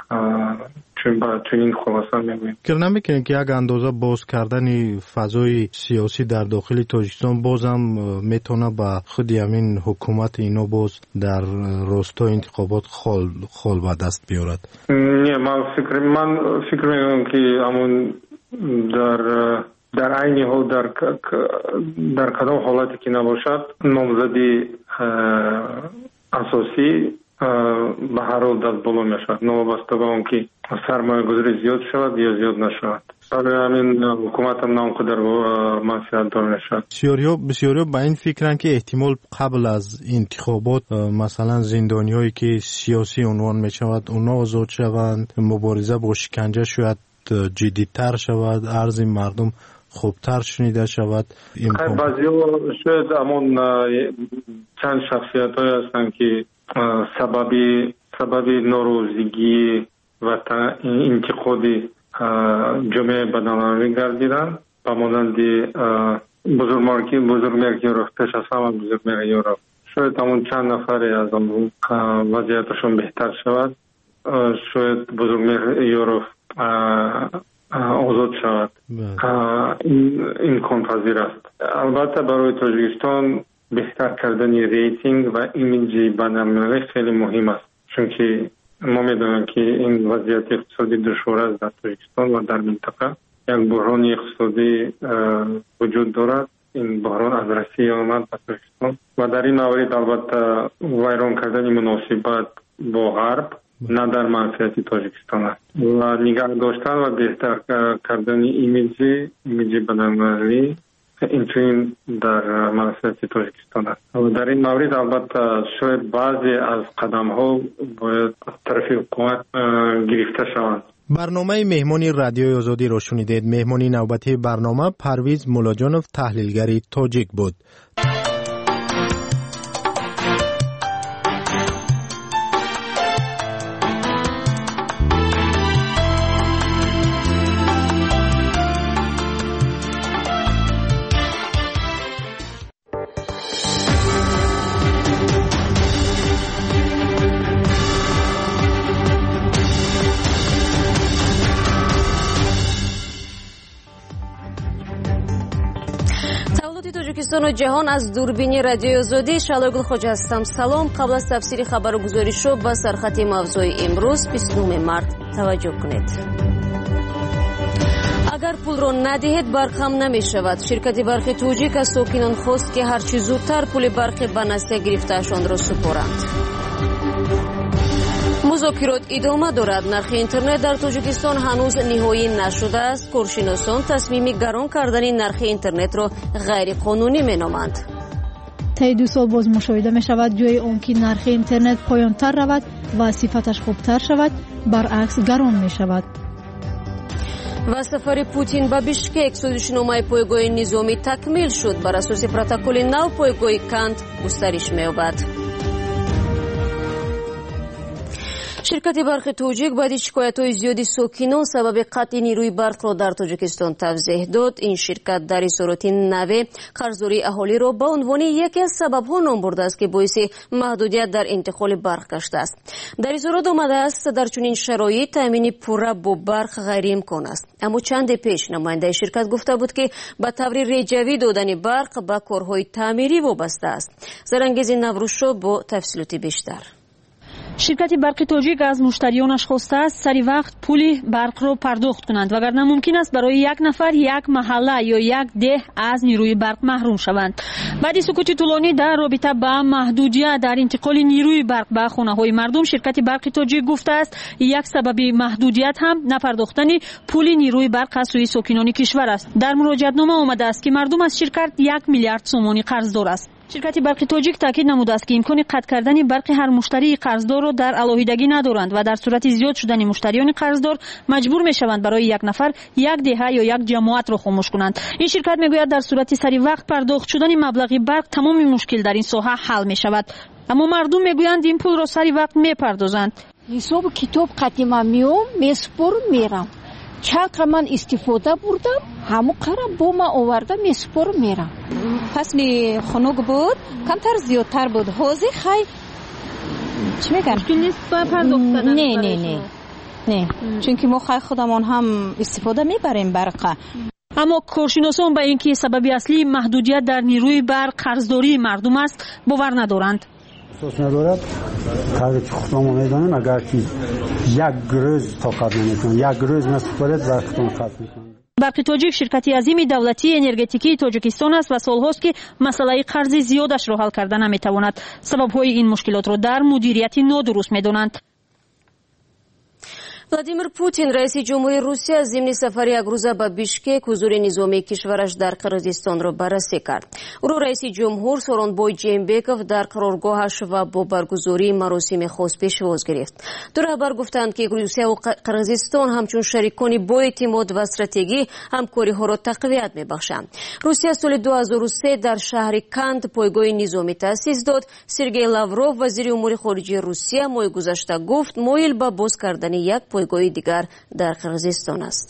چون با چنین خلاصه می‌بینیم. فکر نمی‌کنید که یک اندازه باز کردن فضای سیاسی در داخل تاجیکستان بازم میتونه با خود همین حکومت اینو باز در راستای انتخابات خال خال به دست بیارد؟ نه، من فکر من فکر می‌کنم که همون در در عین حال در در کدام حالتی که نباشد نامزدی اساسی به هر حال دست بالا میشود، نوابسته به اون که سرمایه‌گذاری زیاد شود یا زیاد نشود. برای همین حکومت هم ناقدر و منفعت دار نشد. بسیاری بسیاری با این فکرن که احتمال قبل از انتخابات مثلا زندانیایی که سیاسی عنوان می شود اونا آزاد شوند، مبارزه با شکنجه شاید جدی‌تر شود، عرض مردم خوبتر شنیده شود. بعضی‌ها شاید همون چند شخصیت‌های هستند که سببی سببی ناراضگی و انتقادی جمعه بدنامی گردیدن با مانند بزرگمارکی بزرگمارکی یورپ پیش از همه بزرگمارکی یورپ شاید همون چند نفری از اون وضعیتشون بهتر شود، شاید بزرگمارکی یورپ آزاد شود. این پذیر است. البته برای تاجیکستان بهتر کردن ریتینگ و ایمیج بین‌المللی خیلی مهم است، چون که ما می‌دانیم که این وضعیت اقتصادی دشوار است در تاجیکستان و در منطقه. یک بحران اقتصادی وجود دارد. این بحران از روسیه آمد به تاجیکستان و در این موارد البته ویران کردن مناسبات با غرب نه در منفعت تاجیکستان است و نگاه داشتن و بهتر کردن ایمیج ایمیج بین‌المللی این در منفعت تاجیکستان است و در این مورد البته شاید بعضی از قدم ها باید از طرف حکومت گرفته شوند. برنامه مهمانی رادیوی آزادی را شنیدید. مهمانی نوبتی برنامه پرویز مولاجانوف تحلیلگری تاجیک بود. تاجیکستان و جهان از دوربین رادیوی آزادی شالایگل خوجا هستم. سلام. قبل از تفسیر خبر گزارش شو با سرخط موضوع امروز بیست و نهم مارت توجه کنید. اگر پول را ندهید برق هم نمی شود. شرکت برق توجیک از ساکنان خواست که هرچی زودتر پول برق به نسته گرفته‌شان را سپارند. مذاکرات ادامه دارد. نرخ اینترنت در تاجیکستان هنوز نهایی نشده است. کارشناسان تصمیم گران کردن نرخ اینترنت را غیر قانونی مینامند. طی دو سال باز مشاهده می شود جای آن که نرخ اینترنت پایان تر رود و صفتش خوبتر شود برعکس گران می شود. و سفر پوتین به بیشکک سازشنامه پایگاه نظامی تکمیل شد. بر اساس پروتکل نو پایگاه کانت گسترش می‌یابد. شرکت برق توجیک بعد شکایت‌های زیادی ساکنان سبب قطع نیروی برق را در تاجیکستان توضیح داد. این شرکت در اظهارات نوه قرضداری اهالی را به عنوان یکی از سبب‌ها نام برده است که باعث محدودیت در انتقال برق گشته است. در اظهارات آمده است در چنین شرایط تامین پوره با برق غیر امکان است. اما چند پیش نماینده شرکت گفته بود که به طور رجوی دادن برق به کارهای تعمیری وابسته است. زرانگیز نوروزشو با تفصیلات بیشتر. شرکت برق توجیک از مشتریانش خواسته است سری وقت پول برق را پرداخت کنند وگرنه ممکن است برای یک نفر یک محله یا یک ده از نیروی برق محروم شوند. بعد سکوت طولانی در رابطه با محدودیت در انتقال نیروی برق به خانه‌های مردم، شرکت برق توجیک گفته است یک سبب محدودیت هم نپرداختن پول نیروی برق از سوی ساکنان کشور است. در مراجعتنامه آمده است که مردم از شرکت یک میلیارد سومانی قرضدار است. شرکت برق توجیک تاکید نموده است که امکان قطع کردن برق هر مشتری قرضدار را در علاهیدگی ندارند و در صورت زیاد شدن مشتریان قرضدار مجبور میشوند برای یک نفر یک دهه یا یک جماعت را خاموش کنند. این شرکت میگوید در صورت سری وقت پرداخت شدن مبلغ برق تمام مشکل در این ساحه حل می شود. اما مردم میگویند این پول را سری وقت میپردازند. حساب کتاب قدیما میام میسپرم میرم. چقدر من استفاده بردم همو قرار با ما آورده میسپرم میرم. فصل خنک بود کمتر زیادتر بود. حوزه خیلی چی میگن؟ مشکل نیست با پرداختن؟ نه نه نه نه چون که ما خیلی خودمون هم استفاده میبریم برق. اما کارشناسان به اینکه سبب اصلی محدودیت در نیروی برق قرضداری مردم است باور ندارند. اساس ندارد کاری که خودمون میدانیم اگر که یک روز طاقت نمیکنن یک روز نسپارد برقتون قطع میکنن. برق توجیک شرکتی عظیم دولتی انرژتیکی تاجیکستان است و سالهاست که مسئله قرض زیادش را حل کردن نمیتواند. سبب‌های این مشکلات را در مدیریت نادرست میدانند. владимир путин раиси ҷумҳурии русия зимни сафари якрӯза ба бишкек ҳузури низомии кишвараш дар қирғизистонро баррасӣ кард. Ӯро раиси ҷумҳур Сооронбой Ҷэймбеков дар қароргоҳаш ва бо баргузории маросими хос пешвоз гирифт. Ду раҳбар гуфтанд ки Русия ва Қирғизистон ҳамчун шарикони бо эътимод ва стратегӣ ҳамкориҳоро тақвият мебахшанд. Русия соли ду ҳазору се дар шаҳри Канд пойгоҳи низомӣ таъсис дод. Сергей Лавров, вазири умури хориҷии Русия, моҳи гузашта гуфт моил ба боз кардани як пойгоҳи дигар дар Қирғизистон аст.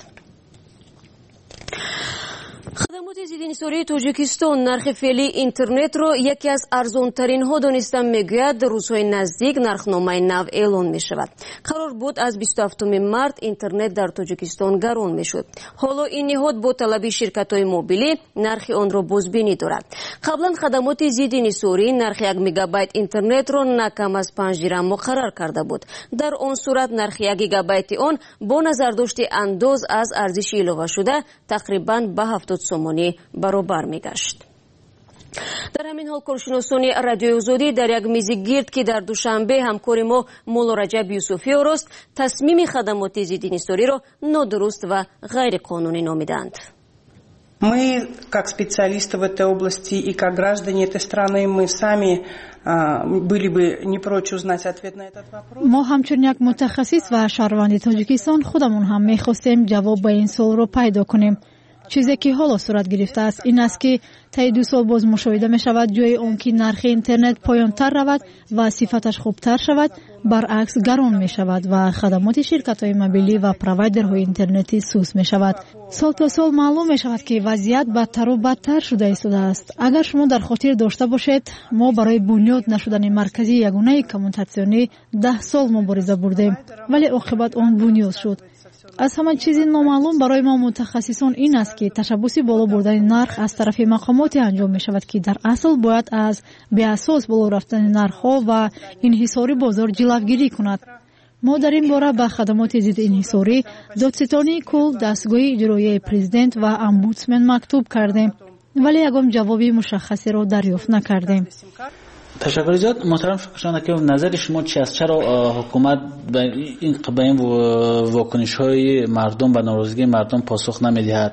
хадамоти зиддинисории Тоҷикистон нархи феълии интернетро яке аз арзонтаринҳо дониста мегӯяд рӯзҳои наздик нархномаи нав эълон мешавад. Қарор буд аз бисту ҳафтуми март интернет дар Тоҷикистон гарон мешуд. ҳоло ин ниҳод бо талаби ширкатҳои мобилӣ нархи онро бозбинӣ дорад. қаблан хадамоти зиддинисорӣ нархи як мегабайт интернетро на кам аз панҷ дирҳам муқаррар карда буд. дар он сурат нархи як гигабайти он бо назардошти андоз аз арзиши иловашуда тақрибан ба ҳафтод сомонӣ баробар мегашт. дар ҳамин ҳол коршиносони радиои озодӣ дар як мизи гирд ки дар душанбе ҳамкори мо моло Раҷаб Юсуфӣ орост, тасмими хадамоти зиддинисориро нодуруст ва ғайриқонунӣ номиданд. Мы, как специалисты в этой области и как граждане этой страны, мы сами были бы не прочь узнать ответ на этот вопрос. ما همچون یک متخصص و شهروند تاجیکستان خودمون هم می‌خواستیم جواب به این سوال رو پیدا کنیم. چیزی که حالا صورت گرفته است این است که طی دو سال باز مشاهده می شود جای آن که نرخ اینترنت پایان‌تر رود و صفتش خوبتر شود برعکس گران می شود و خدمات شرکت های موبیلی و پروایدرهای اینترنتی سوس می شود. سال تا سال معلوم می شود که وضعیت بدتر و بدتر شده ایستاده است. اگر شما در خاطر داشته باشید ما برای بنیاد نشدن مرکزی یگانه کمونیکاسیونی ده سال مبارزه بردیم ولی عاقبت آن بنیاد شد. از همه چیزی نامعلوم برای ما متخصصان این است که تشبث بالا بردن نرخ از طرف مقامات انجام می شود که در اصل باید از بی اساس بالا رفتن نرخ ها و انحصار بازار جلوگیری کند. ما در این باره به خدمات ضد انحصاری، دادستانی کل، دستگاه اجرایی پرزیدنت و امبودسمن مکتوب کردیم ولی یگام جوابی مشخصی را دریافت نکردیم. تشکر زیاد. محترم شما که نظر شما چی است؟ چرا حکومت به این قبایل واکنش های مردم و ناراضگی مردم پاسخ نمیدهد؟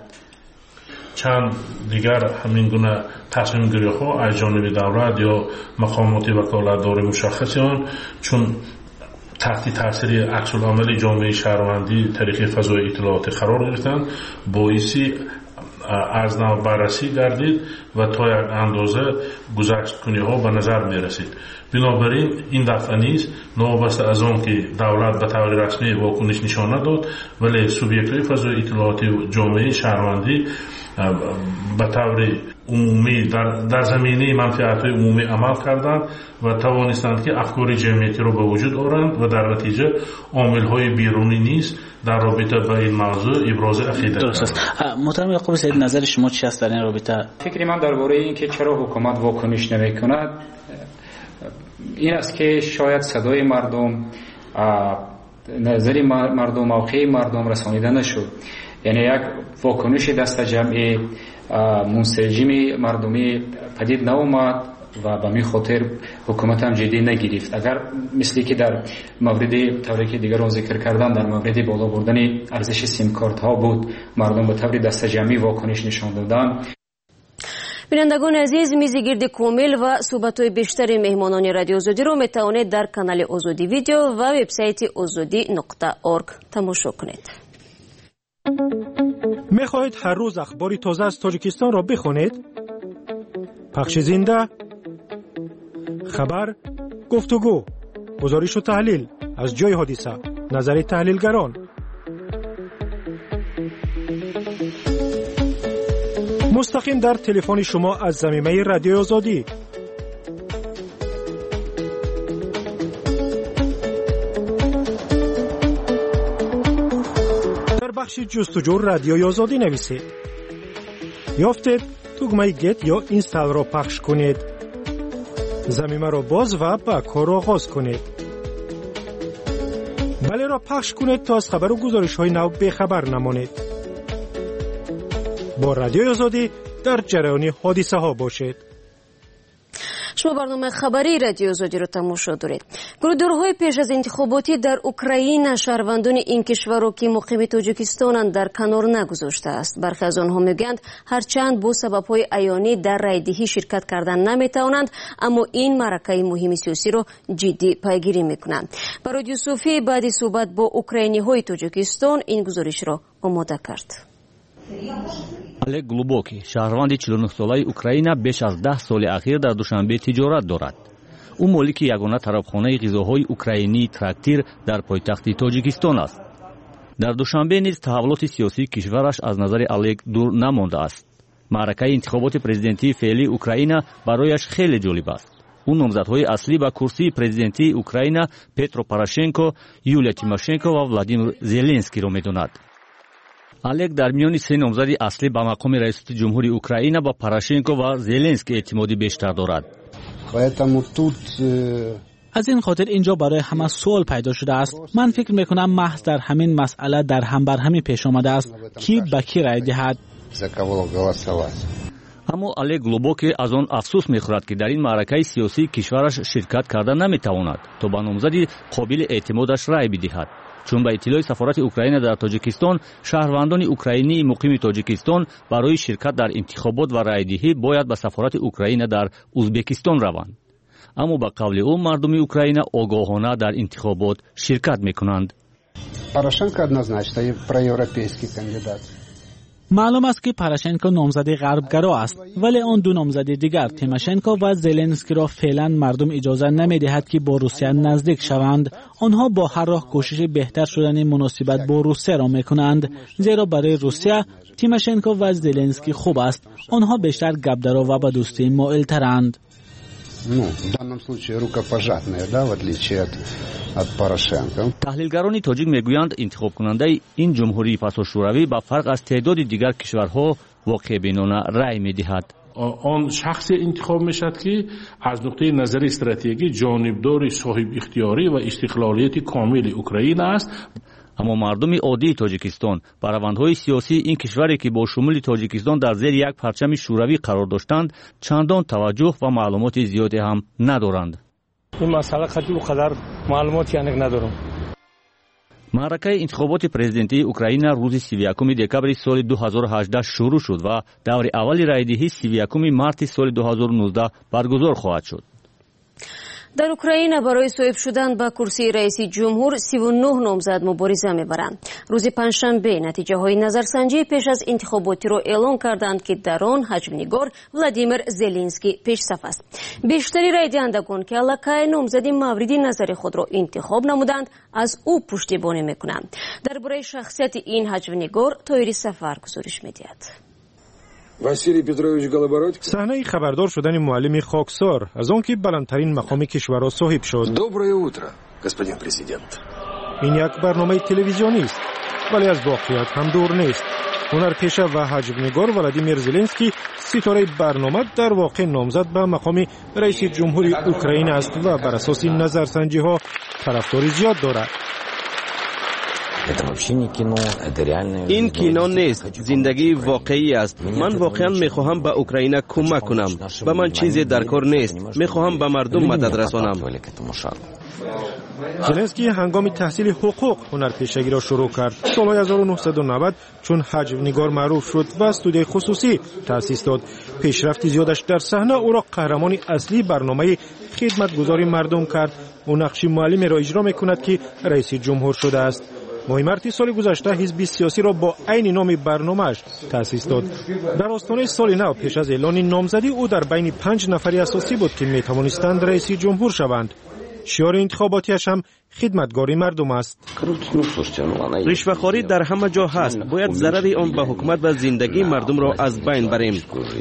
چند دیگر همین گونه تصمیم گیری ها از جانب دولت یا مقامات وکالتدار مشخصی آن چون تحت تاثیر عکس العمل جامعه شهروندی طریق فضای اطلاعات قرار گرفتند باعثی از نو بررسی گردید و تا یک اندازه گذشت کنی ها به نظر می رسید. بنابراین این دفعه نیز نوابسته از آن که دولت به طور رسمی واکنش نشان نداد ولی سوبیکت های فضای اطلاعات جامعه شهروندی به طور عمومی در, در زمینه منفعت های عمومی عمل کردند و توانستند که افکار جمعیتی را به وجود آورند و در نتیجه عامل های بیرونی نیز در رابطه با این موضوع ابراز عقیده کردند. محترم یعقوب سعید نظر شما چی است در این رابطه؟ فکر من درباره اینکه چرا حکومت واکنش نمی‌کند این است که شاید صدای مردم نظر مردم موقع مردم رسانیده نشد. یعنی یک واکنش دست جمعی منسجم مردمی پدید ناومد و به می خاطر حکومت هم جدی نگرفت. اگر مثلی که در مورد طوری که دیگران ذکر کردن در مورد بالا بردن ارزش سیم کارت ها بود مردم به طور دست جمعی واکنش نشان دادن. بینندگان عزیز میزی گرد کامل و صحبت‌های بیشتر مهمانان رادیو آزادی رو میتوانید در کانال آزادی ویدیو و وبسایت آزادی نقطه اورگ تماشا کنید. میخواهید هر روز اخباری تازه از تاجیکستان را بخونید؟ پخش زنده، خبر، گفتگو، گزارش و تحلیل از جای حادثه، نظر تحلیلگران. مستقیم در تلفن شما از زمینه رادیو آزادی. در بخش جستجو رادیو آزادی نویسید. یافتید دکمه گت یا اینستال را پخش کنید. زمینه را باز و با کار آغاز کنید. بله را پخش کنید تا از خبر و گزارش های نو بخبر نمانید. با رادیو آزادی در جریان حادثه ها باشید. شما برنامه خبری رادیو آزادی رو تماشا دارید. گروه‌های پیش از انتخاباتی در اوکراین شهروندان این کشور رو که مقیم تاجیکستان در کنار نگذاشته است. برخی از آنها میگویند هرچند با سبب‌های عیانی در رایدهی شرکت کردن نمیتوانند، اما این معرکه مهم سیاسی رو جدی پیگیری میکنند. برای یوسفی بعد صحبت با اوکراینی‌های تاجیکستان این گزارش را آماده کرد. олег глубокий шаҳрванди чилу нӯҳ солаи украина беш аз даҳ соли ахир дар душанбе тиҷорат дорад. ӯ молики ягона тарабхонаи ғизоҳои украинии трактир дар пойтахти тоҷикистон аст. дар душанбе низ таҳаввулоти сиёсии кишвараш аз назари олег дур намондааст. маъракаи интихоботи президентии феълии украина барояш хеле ҷолиб аст. ӯ номзадҳои аслӣ ба курсии президентии украина петро порошенко, юлия тимошенко ва владимир зеленскийро медонад. олег дар миёни се номзади аслӣ ба мақоми раисати ҷумҳури украина ба порошенко ва зеленский эътимоди бештар дорад. از این خاطر اینجا برای همه سوال پیدا شده است. من فکر میکنم محض در همین مسئله در هم بر همی پیش آمده است کی به کی رای دهد. اما олег глубокий аз он афсӯс мехӯрад ки дар ин маъракаи сиёсии кишвараш ширкат карда наметавонад то ба номзади қобили эътимодаш рай бидиҳад. чун ба иттилои сафорати украина дар тоҷикистон шаҳрвандони украинии муқими тоҷикистон барои ширкат дар интихобот ва райдиҳӣ бояд ба сафорати украина дар узбекистон раванд. аммо ба қавли ӯ мардуми украина огоҳона дар интихобот ширкат мекунанд. Порошенко однозначно проевропейский кандидат. معلوم است که پاراشنکو نامزد غربگرا است، ولی آن دو نامزد دیگر تیماشنکو و زلنسکی را فعلا مردم اجازه نمیدهد که با روسیه نزدیک شوند. آنها با هر راه کوشش بهتر شدن مناسبت با روسیه را میکنند، زیرا برای روسیه تیماشنکو و زلنسکی خوب است. آنها بیشتر گپدرا و به دوستی مائل ترند. Ну, в данном случае рукопожатные, да, в отличие от, от Порошенко. таҳлилгарони тоҷик мегӯянд интихобкунандаи ин ҷумҳурии пасошӯравӣ ба фарқ аз теъдоди дигар кишварҳо воқеъбинона рай медиҳад. آن شخص انتخاب میشد که از نقطه نظر استراتژی جانبدار صاحب اختیاری و استقلالیت کامل اوکراین است. аммо мардуми оддии тоҷикистон ба равандҳои сиёсии ин кишваре ки бо шумули тоҷикистон дар зери як парчами шӯравӣ қарор доштанд чандон таваҷҷӯҳ ва маълумоти зиёде ҳам надоранд. ин масъала қадри қадар маълумоти аниқ надорам. маъракаи интихоботи президентии украина рӯзи сиву якуми декабри соли ду ҳазору ҳаждаҳ шурӯъ шуд ва даври аввали райдиҳӣ сиву якуми марти соли ду ҳазору нуздаҳ баргузор хоҳад шуд. در اوکراین برای صاحب شدن به کرسی رئیس جمهور سی و نه نامزد مبارزه میبرند. روز پنجشنبه نتیجه های نظرسنجی پیش از انتخاباتی را اعلام کردند که در آن حجم‌نگار ولادیمیر زلنسکی پیش صف است. بیشتری رای دهندگان که علاقه نامزد مورد نظر خود را انتخاب نمودند از او پشتیبانی میکنند. درباره شخصیت این حجم‌نگار طاهری سفر گزارش میدهد. صحنه خبردار شدن معلم خاکسار از آن که بلندترین مقام کشور را صاحب شد. این یک برنامه تلویزیونی است، ولی از واقعیت هم دور نیست. هنرپیشه و حجم‌نگار ولادیمیر زلنسکی ستاره برنامه در واقع نامزد به مقام رئیس جمهوری اوکراین است و بر اساس نظرسنجی ها طرفداری زیاد دارد. این کینو نیست، زندگی واقعی است. من واقعا میخواهم به اوکراین کمک کنم. به من چیزی در کار نیست، میخواهم به مردم مدد رسانم. زلنسکی هنگام تحصیل حقوق هنرپیشگی را شروع کرد. سال هزار و نهصد و نود چون حجم‌نگار معروف شد و استودیوی خصوصی تأسیس داد. پیشرفتی زیادش در صحنه او را قهرمان اصلی برنامه خدمتگزاری مردم کرد. او نقش معلمی را اجرا میکند که رئیس جمهور شده است. ماه مارس سال گذشته حزب سیاسی را با عین نام برنامه‌اش تأسیس داد. در آستانه سال نو پیش از اعلان نامزدی او در بین پنج نفری اساسی بود که میتوانستند رئیس جمهور شوند. شعار انتخاباتیش هم خدمتگاری مردم است. رشوه‌خواری در همه جا هست. باید ضرر آن به حکومت و زندگی مردم را از بین بریم.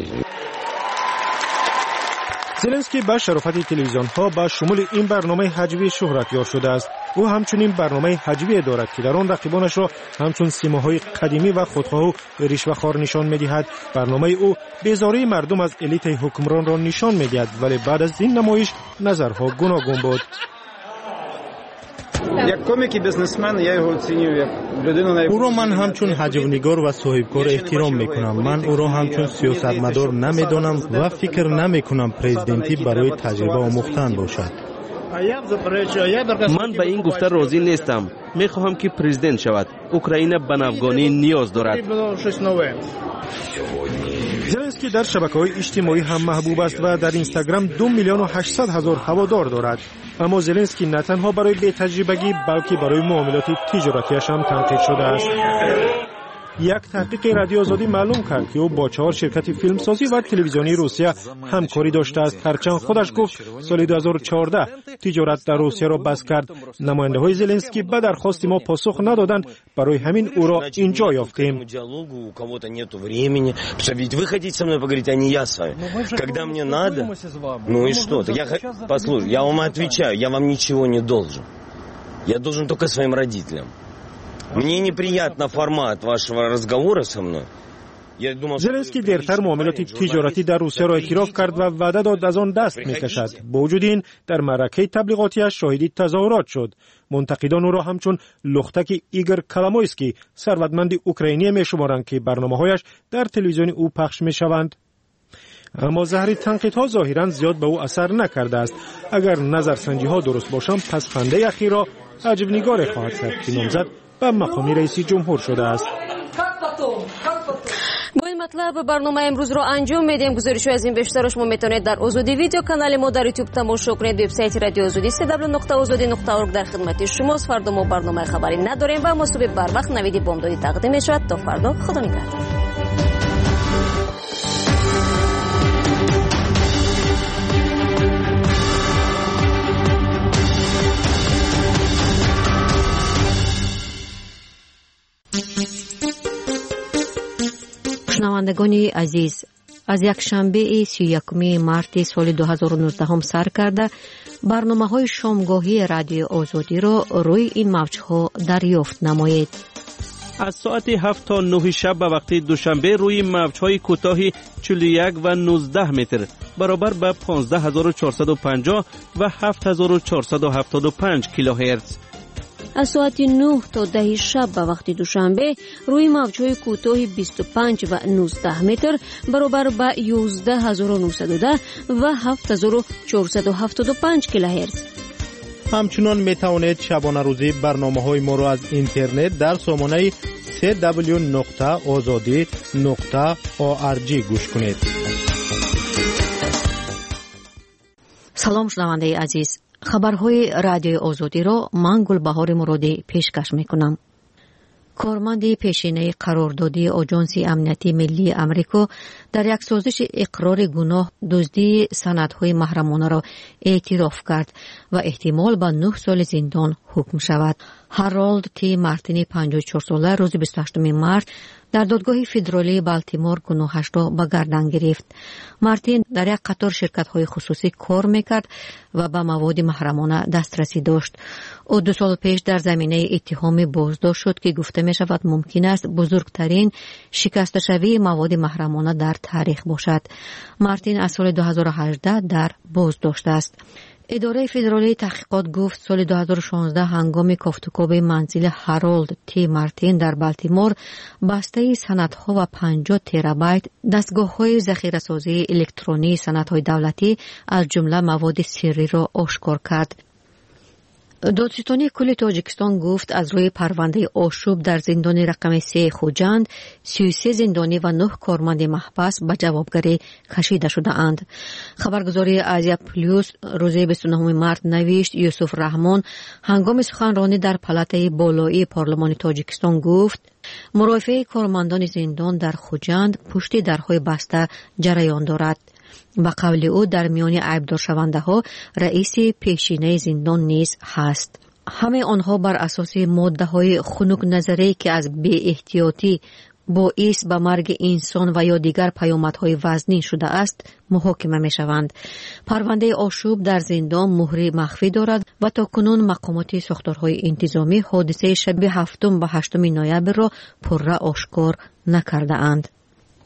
زلنسکی با شرافت تلویزیون ها با شمول این برنامه حجوی شهرت یار شده است. او همچنین برنامه حجوی دارد که در آن رقیبانش را همچون سیماهای قدیمی و خودخواه و رشوه‌خوار نشان می‌دهد. برنامه او بیزاری مردم از الیت حکمران را نشان می‌دهد، ولی بعد از این نمایش نظرها گوناگون بود. او را من همچون هجونیگار و صاحبکار احترام میکنم. من او را همچون سیاستمدار نمیدانم و فکر نمیکنم پرزیدنتی برای تجربه آموختن باشد. من به این گفته راضی نیستم. میخواهم که پرزیدنت شود. اوکراین به نوگانی نیاز دارد. زلنسکی در شبکه‌های اجتماعی هم محبوب است و در اینستاگرام دو میلیون و هشتصد هزار هوادار دارد. اما زلنسکی نه تنها برای بی‌تجربگی بلکه برای معاملات تجارتیش هم تنقید شده است. یک تحقیق رادیو آزادی معلوم کرد که او با چهار شرکت فیلمسازی و تلویزیونی روسیه همکاری داشته است. هرچند خودش گفت سال دو هزار و چهارده تجارت در روسیه را بس کرد. نماینده های زلنسکی به درخواست ما پاسخ ندادند، برای همین او را اینجا یافتیم. Мне неприятно формат вашего разговора со мной. زلنسکی دیرتر معاملات تجارتی در روسیه را اعتراف کرد و وعده داد از آن دست میکشد. با وجود این در معرکه تبلیغاتیش شاهدی تظاهرات شد. منتقدان او را همچون لختک ایگور کلامویسکی ثروتمند اوکراینی میشمارند که برنامه‌هایش در تلویزیون او پخش میشوند. اما ظاهری تنقیدها ظاهرا زیاد به او اثر نکرده است. اگر نظرسنجی‌ها درست باشند پس خنده اخیر را عجب‌نگار خواهد کرد که نامزد به مقام رئیس جمهور شده است. با این مطلب برنامه امروز رو انجام میدیم. گزارش از این بیشتر شما میتونید در آزادی ویدیو کانال ما در یوتیوب تماشا کنید. وبسایت رادیو آزادی دبلیو دبلیو دبلیو نقطه آزادی نقطه اورگ در خدمت شماست. فردا ما برنامه خبری نداریم و مصوبه بر وقت نویدی بامدادی تقدیم میشود. تا فردا، خدا نگهدار. شنوندگان عزیز، از یک شنبه سی و یکم مارت سال دو هزار و نوزده هم سر کرده برنامه های شامگاهی رادیو آزادی را روی این موجها دریافت نمایید. از ساعت هفت تا نه شب به وقت دوشنبه روی موجهای کوتاه چهل و یک و نوزده متر برابر به پانزده هزار و چهارصد و پنجاه و هفت هزار و چهارصد و هفتاد و پنج کیلوهرتز. از ساعت نه تا ده شب به وقت دوشنبه روی موجهای کوتاه بیست و پنج و نوزده متر برابر به یازده هزار و نهصد و ده و هفت هزار و چهارصد و هفتاد و پنج کیلوهرتز. همچنان می توانید شبانه روزی برنامه های ما را از اینترنت در سامانه دبلیو دبلیو دبلیو نقطه آزادی نقطه اورگ گوش کنید. سلام شنونده عزیز، خبرهای رادیو آزادی را من گلبهار مرادی پیشکش میکنم. کارمند پیشینه قراردادی آژانس امنیتی ملی آمریکا در یک سازش اقرار گناه دزدی سندهای محرمانه را اعتراف کرد و احتمال به نه سال زندان حکم شود. هارولد تی مارتینی پنجاه و چهار ساله روز بیست و هشتم مارس در دادگاه فدرالی بالتیمور گناهش را به گردن گرفت. مارتین در یک قطار شرکت‌های خصوصی کار میکرد و به مواد محرمانه دسترسی داشت. او دو سال پیش در زمینه اتهام بازداشت شد که گفته می شود ممکن است بزرگترین شکست شوی مواد محرمانه در تاریخ باشد. مارتین از سال دو هزار و هجده در بازداشت است. اداره فدرالی تحقیقات گفت سال دو هزار و شانزده هنگام کافتوکاوی منزل هارولد تی مارتین در بالتیمور بسته سندها و پنجاه ترابایت دستگاه‌های ذخیره‌سازی الکترونی سندهای دولتی از جمله مواد سری را آشکار کرد. دادستانی کل تاجیکستان گفت از روی پرونده آشوب در زندان رقم سه خوجند سی و سه زندانی و نه کارمند محبس به جوابگری کشیده شده اند. خبرگزاری آزیا پلیوس روز بیست و نهم مارس نوشت یوسف رحمان هنگام سخنرانی در پالاتای بالایی پارلمان تاجیکستان گفت مرافعه کارمندان زندان در خوجند پشت درهای بسته جریان دارد. با قول او در میان عیبدار شونده ها رئیس پیشینه زندان نیز هست. همه آنها بر اساس ماده های خنک نظری که از بی احتیاطی باعث به مرگ انسان و یا دیگر پیامدهای وزنی شده است محاکمه می شوند. پرونده آشوب در زندان مهر مخفی دارد و تا کنون مقامات ساختارهای انتظامی حادثه شب هفتم و هشتم نوامبر را پرره آشکار نکرده اند.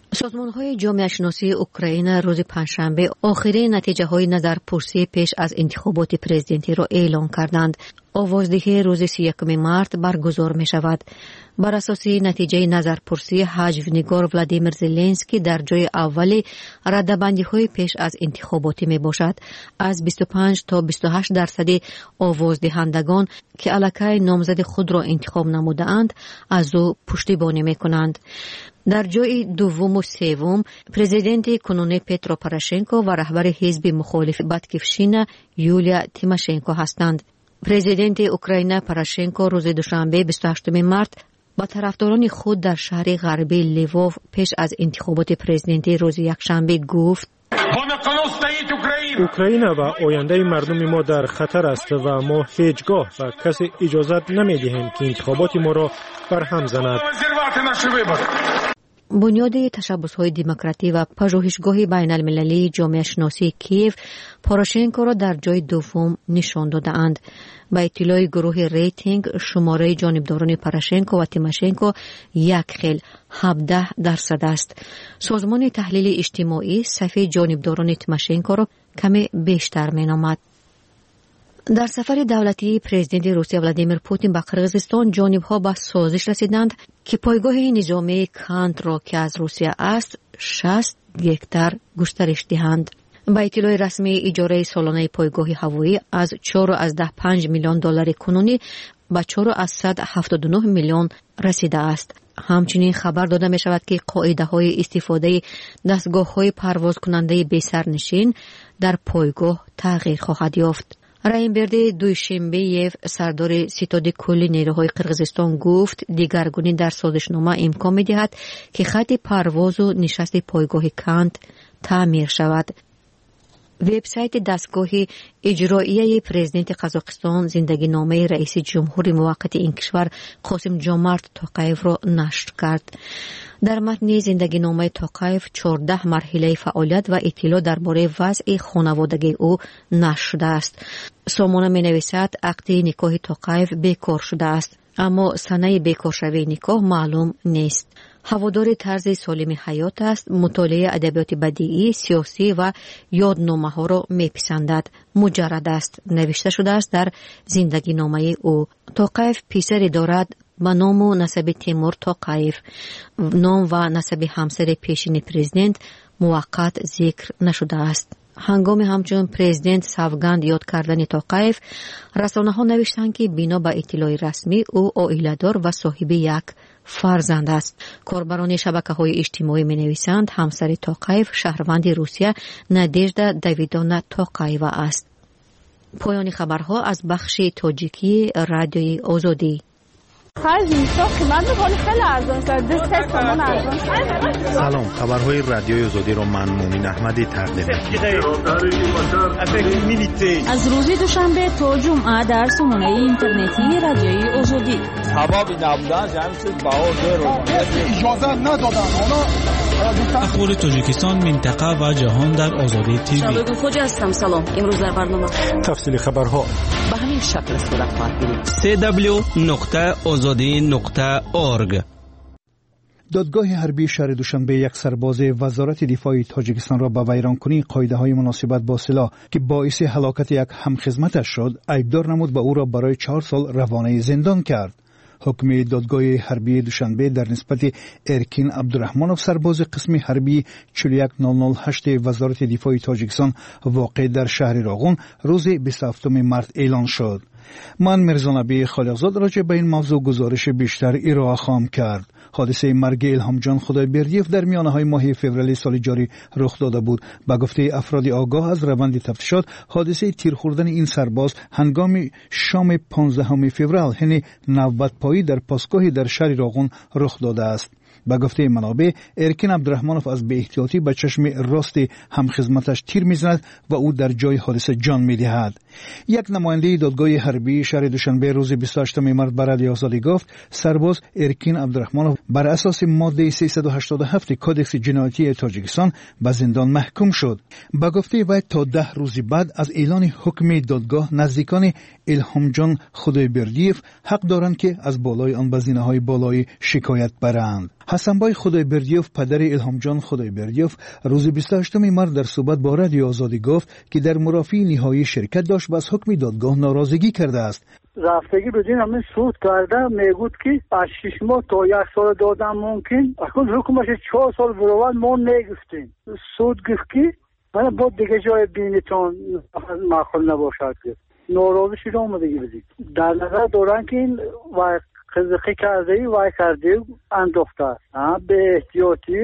سازمان‌های جامعه شناسی اوکراین روز پنجشنبه آخرین نتیجه‌های نظرپرسی پیش از انتخابات پرزیدنتی را اعلام کردند. آوازدهی روز سی و یکم مارس برگزار می‌شود. بر اساس نتیجه نظرپرسی حجم‌نگار ولادیمیر زلنسکی در جای اول رده‌بندی‌های پیش از انتخابات میباشد. از بیست و پنج تا بیست و هشت درصد آوازدهندگان که الکی نامزد خود را انتخاب نموده‌اند از او پشتیبانی می‌کنند. در جای دوم و سوم پرزیدنت کنونی پترو پوراشنکو و رهبر حزب مخالف باتکیفشینا یولیا تیماشنکو هستند. پرزیدنت اوکراین پوراشنکو روز دوشنبه بیست و هشتم مارس با طرفداران خود در شهر غربی لیووف پیش از انتخابات پرزیدنتی روز یکشنبه گفت: اوکراین و آینده مردم ما در خطر است و ما هیچگاه و کسی اجازت نمیدهیم که انتخابات ما را برهم زند. بنیاد تشبس‌های دموکراتی و پژوهشگاه بین المللی جامعه شناسی کیف پوراشنکو را در جای دوم نشان دادند. با اطلاع گروه ریتینگ شماره جانبداران پوراشنکو و تیماشنکو یک خیل هفده درصد است. سازمان تحلیل اجتماعی صفحه جانبداران تیماشنکو را کمی بیشتر مینامد. در سفر دولتی پرزیدنت روسیه ولادیمیر پوتین به قرغیزستان جانبها به سازش رسیدند که پایگاه نظامی کانت را که از روسیه است شصت گکتار گسترش دهند. با اطلاع رسمی اجاره سالانه پایگاه هوایی از چهار و پنج میلیون دلار کنونی به چهار و هفتاد و نه میلیون رسیده است. همچنین خبر داده می شود که قاعده های استفاده دستگاه های پرواز کننده بی سرنشین در پایگاه تغییر خواهد یافت. رایمبرد دوشنبه سردار ستاد کلی نیروهای قرغیزستان گفت دیگرگونی در سازشنامه امکان می دهد که خط پرواز و نشست پایگاه کانت تعمیر شود. وبسایت دستگاه اجرایی پرزیدنت قزاقستان زندگی نامه رئیس جمهور موقت این کشور قاسم جومارت توقایف را نشر کرد. در متن زندگی نامه توقایف چهارده مرحله فعالیت و اطلاع درباره وضع خانوادگی او نشر شده است. سامانه می نویسد عقد نکاح توقایف بیکار شده است، اما سنه بیکار شوی نکاح معلوم نیست. هوادار طرز سالم حیات است، مطالعه ادبیات بدیعی، سیاسی و یادنامه ها را میپسندد. مجرد است، نوشته شده است در زندگی نامه او. توقایف پسری دارد با نام و نسب تیمور توقایف. نام و نسب همسر پیشین پرزیدنت موقت ذکر نشده است. هنگام همچون پرزیدنت سوگند یاد کردن توقایف، رسانه ها نوشتند که بنا به اطلاع رسمی او عائله‌دار و صاحب یک فرزند است. کاربران شبکه‌های اجتماعی می‌نویسند همسر توقایف شهروند روسیه نادژدا داویدونا توقایوا است. پایان خبرها از بخش تاجیکی رادیوی آزادی. سلام، خبرهای رادیوی آزادی را من مومن احمدی تقدیم می‌کنم. از روز دوشنبه تا جمعه در سامانه اینترنتی رادیوی آزادی. سبب نبودن جمعیت باور اجازه ندادن. اخبار تاجیکستان، منطقه و جهان در آزادی تیوی. شبکه خوجا هستم. سلام. امروز در برنامه تفصیل خبرها به همین شکل صورت خواهد گرفت. سی دبلیو نقطه آزادی نقطه اورگ. دادگاه حربی شهر دوشنبه یک سرباز وزارت دفاع تاجیکستان را به ویرانکنی قاعده‌های مناسبت با سلاح که باعث هلاکت یک همخدمتش شد ایبدار نمود و او را برای چهار سال روانه زندان کرد. حکم دادگاه حربی دوشنبه در نسبت ارکین عبدالرحمانوف سرباز قسم حربی چهل و یک صفر صفر هشت وزارت دفاع تاجیکستان واقع در شهر راغون روز بیست و هفتم مارس اعلان شد. من مرزا نبی خالقزاد راجع به این موضوع گزارش بیشتر ارائه خواهم کرد. حادثه مرگ الهام جان خدایبردیف در میانه‌های ماه فوریه سال جاری رخ داده بود. به گفته افراد آگاه از روند تفتیشات، حادثه تیر خوردن این سرباز هنگام شام پانزدهم فوریه یعنی نوبت پایی در پاسگاهی در شهر راغون رخ داده است. به گفته منابع، ارکین عبدالرحمانوف از بی احتیاطی به چشم راست همخدمتش تیر میزند و او در جای حادثه جان میدهد. یک نماینده دادگاه حربی شهر دوشنبه روز بیست و هشتم مارس به رادیو آزادی گفت سرباز ارکین عبدالرحمانوف بر اساس ماده سیصد و هشتاد و هفت کادکس جنایتی تاجیکستان به زندان محکوم شد. به گفته وی تا ده روز بعد از اعلان حکم دادگاه نزدیکان الهام جان خدایبردیف حق دارند که از بالای آن به زینه‌های بالایی شکایت برند. حسنبای خدایبردیوف پدر الهام جان خدایبردیوف روز بیست و هشتم مارس در صحبت با رادیو آزادی گفت که در مرافعه نهایی شرکت داشت و از حکم دادگاه ناراضگی کرده است. رفتگی بدین همین سود کرده میگود که از شش ماه تا یک سال دادن ممکن اکنون حکمش چهار سال برابر ما نگفتیم. سود گفت که من با دیگه جای بینیتون معقول نباشد که ناراضی شده اومدگی بدید. در نظر دارن که این وای خزقی کرده ای وای کرده انداخته است. به احتیاطی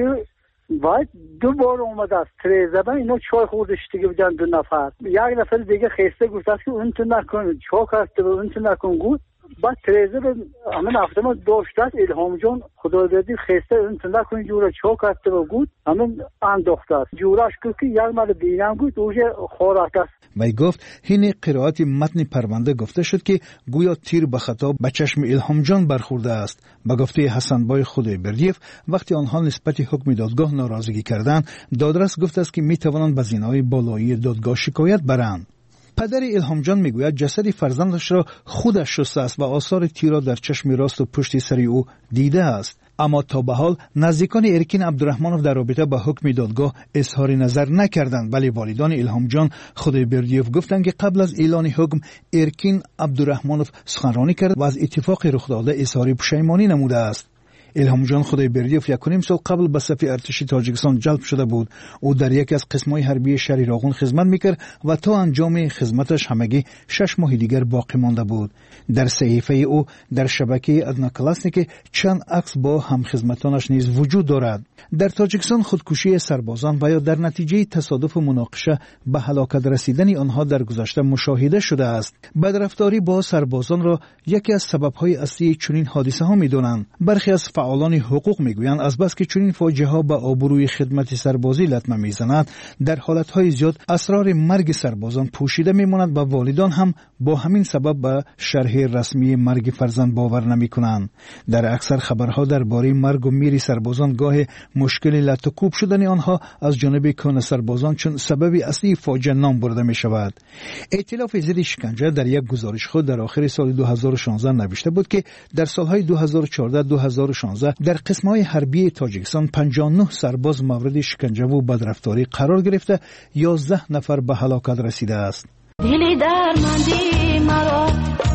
وای دو بار اومده است تریزه با اینا چای خوردش دیگه بودن دو نفر. یک نفر دیگه خسته گفت است که اون تو نکن چای کرده و اون تو نکن گفت. بعد تریزه به همین هفته ما داشته است الهام جان خدا دادی خسته اون تو نکن جوره چای کرده و گفت همین انداخته است. جورش گفت که یک مرد بینم گفت اوجه خورات است. وی گفت هین قرائت متن پرونده گفته شد که گویا تیر به خطا به چشم الهام جان برخورده است. به گفته حسنبای خدایبردیوف وقتی آنها نسبت حکم دادگاه ناراضگی کردند دادرس گفته است که می توانند به زینهای بالایی دادگاه شکایت برند. پدر الهام جان میگوید جسد فرزندش را خودش شسته است و آثار تیر را در چشم راست و پشت سر او دیده است. اما تا به حال نزدیکان ارکین عبدالرحمانوف در رابطه با حکم دادگاه اظهار نظر نکردند، ولی والدان الهام جان خدایبردیوف گفتند که قبل از اعلان حکم ارکین عبدالرحمانوف سخنرانی کرد و از اتفاق رخ داده اظهار پشیمانی نموده است. الهام جان خدایبردیوف یک و نیم سال قبل به صف ارتش تاجیکستان جلب شده بود. او در یکی از قسم‌های حربی شهر راغون خدمت میکرد و تا انجام خدمتش همگی شش ماه دیگر باقی مانده بود. در صحیفه او در شبکه ادناکلاسنیک چند عکس با همخدمتانش نیز وجود دارد. در تاجیکستان خودکشی سربازان و یا در نتیجه تصادف مناقشه به هلاکت رسیدن آنها در گذشته مشاهده شده است. بدرفتاری با سربازان را یکی از سبب‌های اصلی چنین حادثه‌ها می‌دانند. برخی از فعالان حقوق میگویند از بس که چنین فاجعه ها به آبروی خدمت سربازی لطمه میزند در حالتهای زیاد اسرار مرگ سربازان پوشیده میماند و والدان هم با همین سبب به شرح رسمی مرگ فرزند باور نمیکنند. در اکثر خبرها درباره مرگ و میر سربازان گاه مشکل لطوکوب شدن آنها از جانب کان سربازان چون سبب اصلی فاجعه نام برده می شود. ائتلاف ضد شکنجه در یک گزارش خود در آخر سال دو هزار و شانزده نوشته بود که در سالهای دو هزار و چهارده دو هزار و شانزده در قسم‌های حربی تاجیکستان پنجاه و نه سرباز مورد شکنجه و بدرفتاری قرار گرفته، یازده نفر به هلاکت رسیده است. دلی درماندی مرا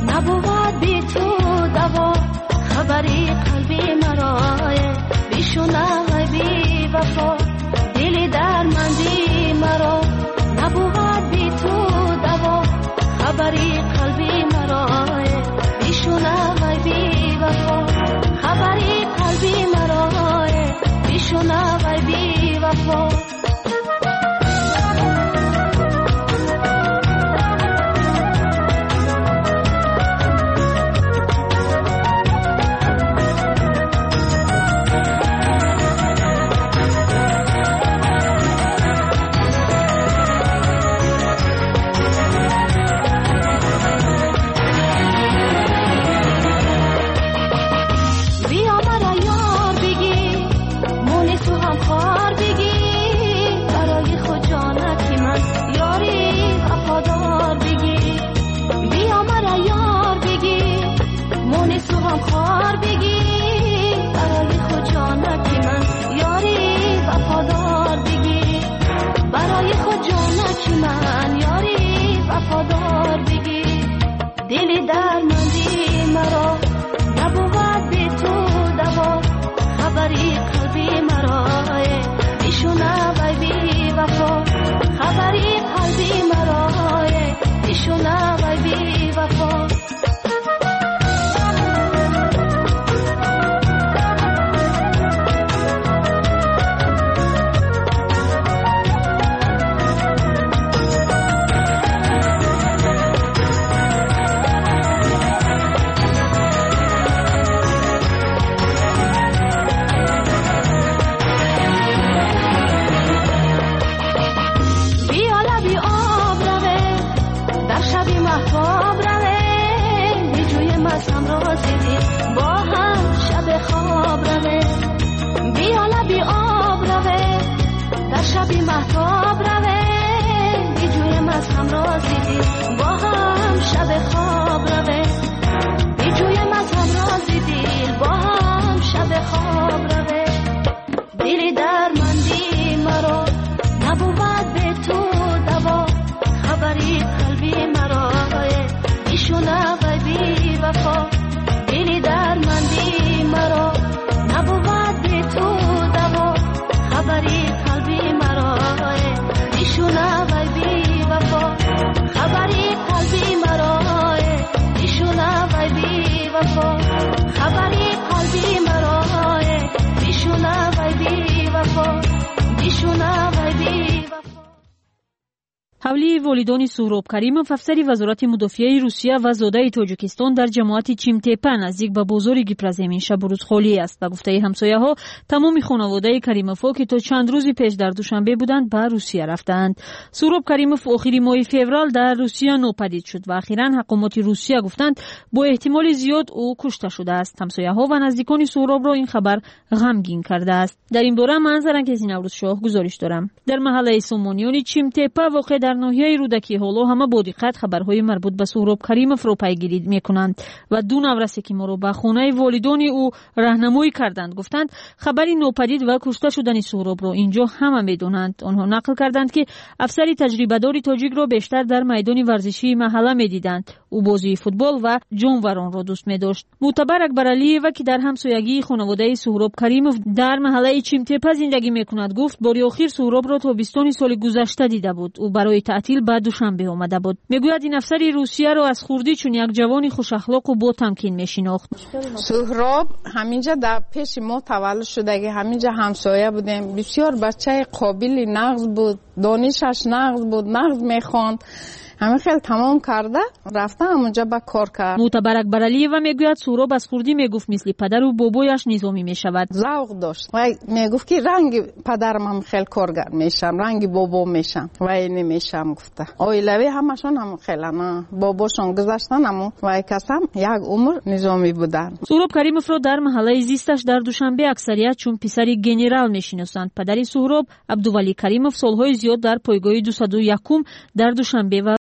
نبود بی تو دوا، خبری قلبی مرا بیشونه بی وفا. دلی درماندی مرا نبود بی تو دوا، خبری قلبی مرا بیشونه بی وفا. خبری قلبی مرا بیشونه بی وفا. شب خواب روه ҳавлии волидони Суҳроб Каримов, афсари вазорати мудофиаи Русия ва зодаи Тоҷикистон дар ҷамоати Чимтепа наздик ба бозори Гипраземин шабу рӯз холӣ аст. Ба гуфтаи ҳамсояҳо, тамоми хонаводаи Каримовҳо, ки то чанд рӯзи пеш дар душанбе буданд, ба Русия рафтаанд. Суҳроб Каримов охири моҳи феврал дар Русия нопадид шуд ва ахиран ҳақомоти Русия гуфтанд, бо эҳтимоли зиёд ӯ кушта шудааст. ҳамсояҳо ва наздикони Суҳробро ин хабар ғамгин кардааст. дар ин бора ман Зарангези Наврӯзшоҳ гузориш дорам. дар маҳаллаи Сомонёни Чимтепа воқеъ дар ноҳияи Рӯдакӣ ҳоло ҳама бо диққат хабарҳои марбут ба Суҳроб Каримовро пайгирӣ мекунанд ва ду наврасе ки моро ба хонаи волидони ӯ раҳнамоӣ карданд гуфтанд, хабари нопадид ва кушта шудани Суҳробро инҷо ҳама медонанд. онҳо нақл карданд ки афсари таҷрибадори тоҷикро бештар дар майдони варзишии маҳалла медиданд. ӯ бозии футбол ва ҷонваронро дӯст медошт. мӯътабар Акбаралиева, ки дар ҳамсоягии хонаводаи Суҳроб Каримов дар маҳаллаи Чимтепа зиндагӣ мекунад, гуфт бори охир Суҳробро тобистони соли гузашта дида буд. ӯ барои таътил ба Душанбе омада буд. мегӯяд ин афсари Русияро аз хурдӣ чун як ҷавони хушахлоқу ботамкин мешинохт. Суҳроб ҳаминҷа дар пеши мо таваллуд шудагӣ, ҳаминҷа ҳамсоя будем. бисёр бачаи қобили нағз буд, донишаш нағз буд, нағз мехонд. ҳамин хел тамом карда рафта ҳамунҷа ба кор кард. мӯътабар Акбаралиева мегӯяд Суҳроб аз хурдӣ мегуфт мисли падару бобояш низомӣ мешавад. завқ дошт ва мегуфт ки ранги падарам ҳам хел коргар мешам, ранги бобо мешам ва немешам гуфта. оилавӣ ҳамашон ҳам хелана бобошон гузаштан, аммо вай касам як умр низомӣ буданд. Суҳроб Каримовро дар маҳаллаи зисташ дар Душанбе аксарият чун писари генерал мешиносанд. падари Суҳроб Абдувалӣ Каримов солҳои зиёд дар пойгоҳи дусаду якум дар Душанбе ва